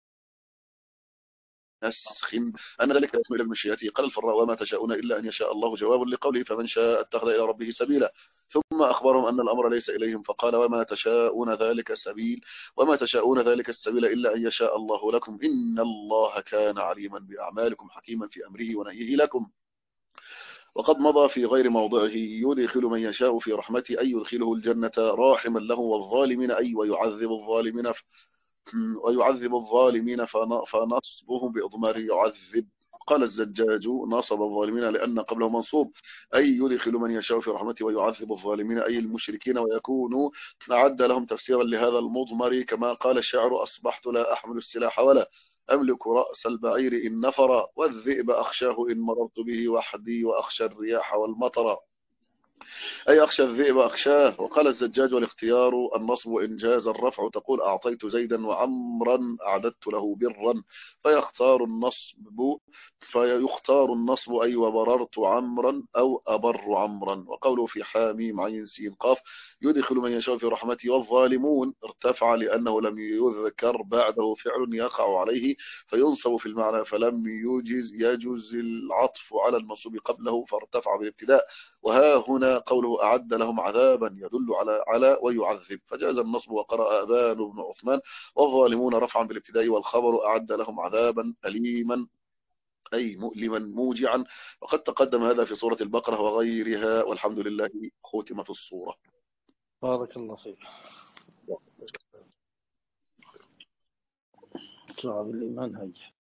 نسخ أن ذلك يسمى إلى المشيئة. قال الفراء وما تشاءون إلا أن يشاء الله جواب لقوله فمن شاء اتخذ إلى ربه سبيلا، ثم أخبرهم أن الأمر ليس إليهم فقال وما تشاءون ذلك السبيل وما تشاءون ذلك السبيل إلا أن يشاء الله لكم إن الله كان عليما بأعمالكم حكيما في أمره ونهيه لكم. وقد مضى في غير موضعه يدخل من يشاء في رحمته أي يدخله الجنة راحما له، والظالمين أي ويعذب الظالمين ويعذب الظالمين فنصبهم بإضمار يعذب. قال الزجاج نصب الظالمين لأن قبله منصوب أي يدخل من يشاء في رحمته ويعذب الظالمين أي المشركين، ويكون أعد لهم تفسيرا لهذا المضمر كما قال الشاعر أصبحت لا أحمل السلاح ولا أملك رأس البعير إن نفر، والذئب أخشاه إن مررت به وحدي وأخشى الرياح والمطر أي أخشى الذئب أخشاه. وقال الزجاج والاختيار النصب وإنجاز الرفع تقول أعطيت زيدا وعمرا أعددت له برا، فيختار النصب فيختار النصب أي وبررت عمرا أو أبر عمرا. وقوله في حاميم عين سين قاف يدخل من يشاء في رحمته، والظالمون ارتفع لأنه لم يذكر بعده فعل يقع عليه فينصب في المعنى، فلم يجز يجز العطف على المنصوب قبله فارتفع بالابتداء. وها هنا قوله أعد لهم عذابا يدل على على ويعذب فجاز النصب. وقرأ أبان بن عثمان والظالمون رفعا بالابتداء والخبر أعد لهم عذابا أليما أي مؤلما موجعا، وقد تقدم هذا في سورة البقرة وغيرها. والحمد لله ختمت الصورة.
بارك الله فيك. اطلع بالإيمان هيا.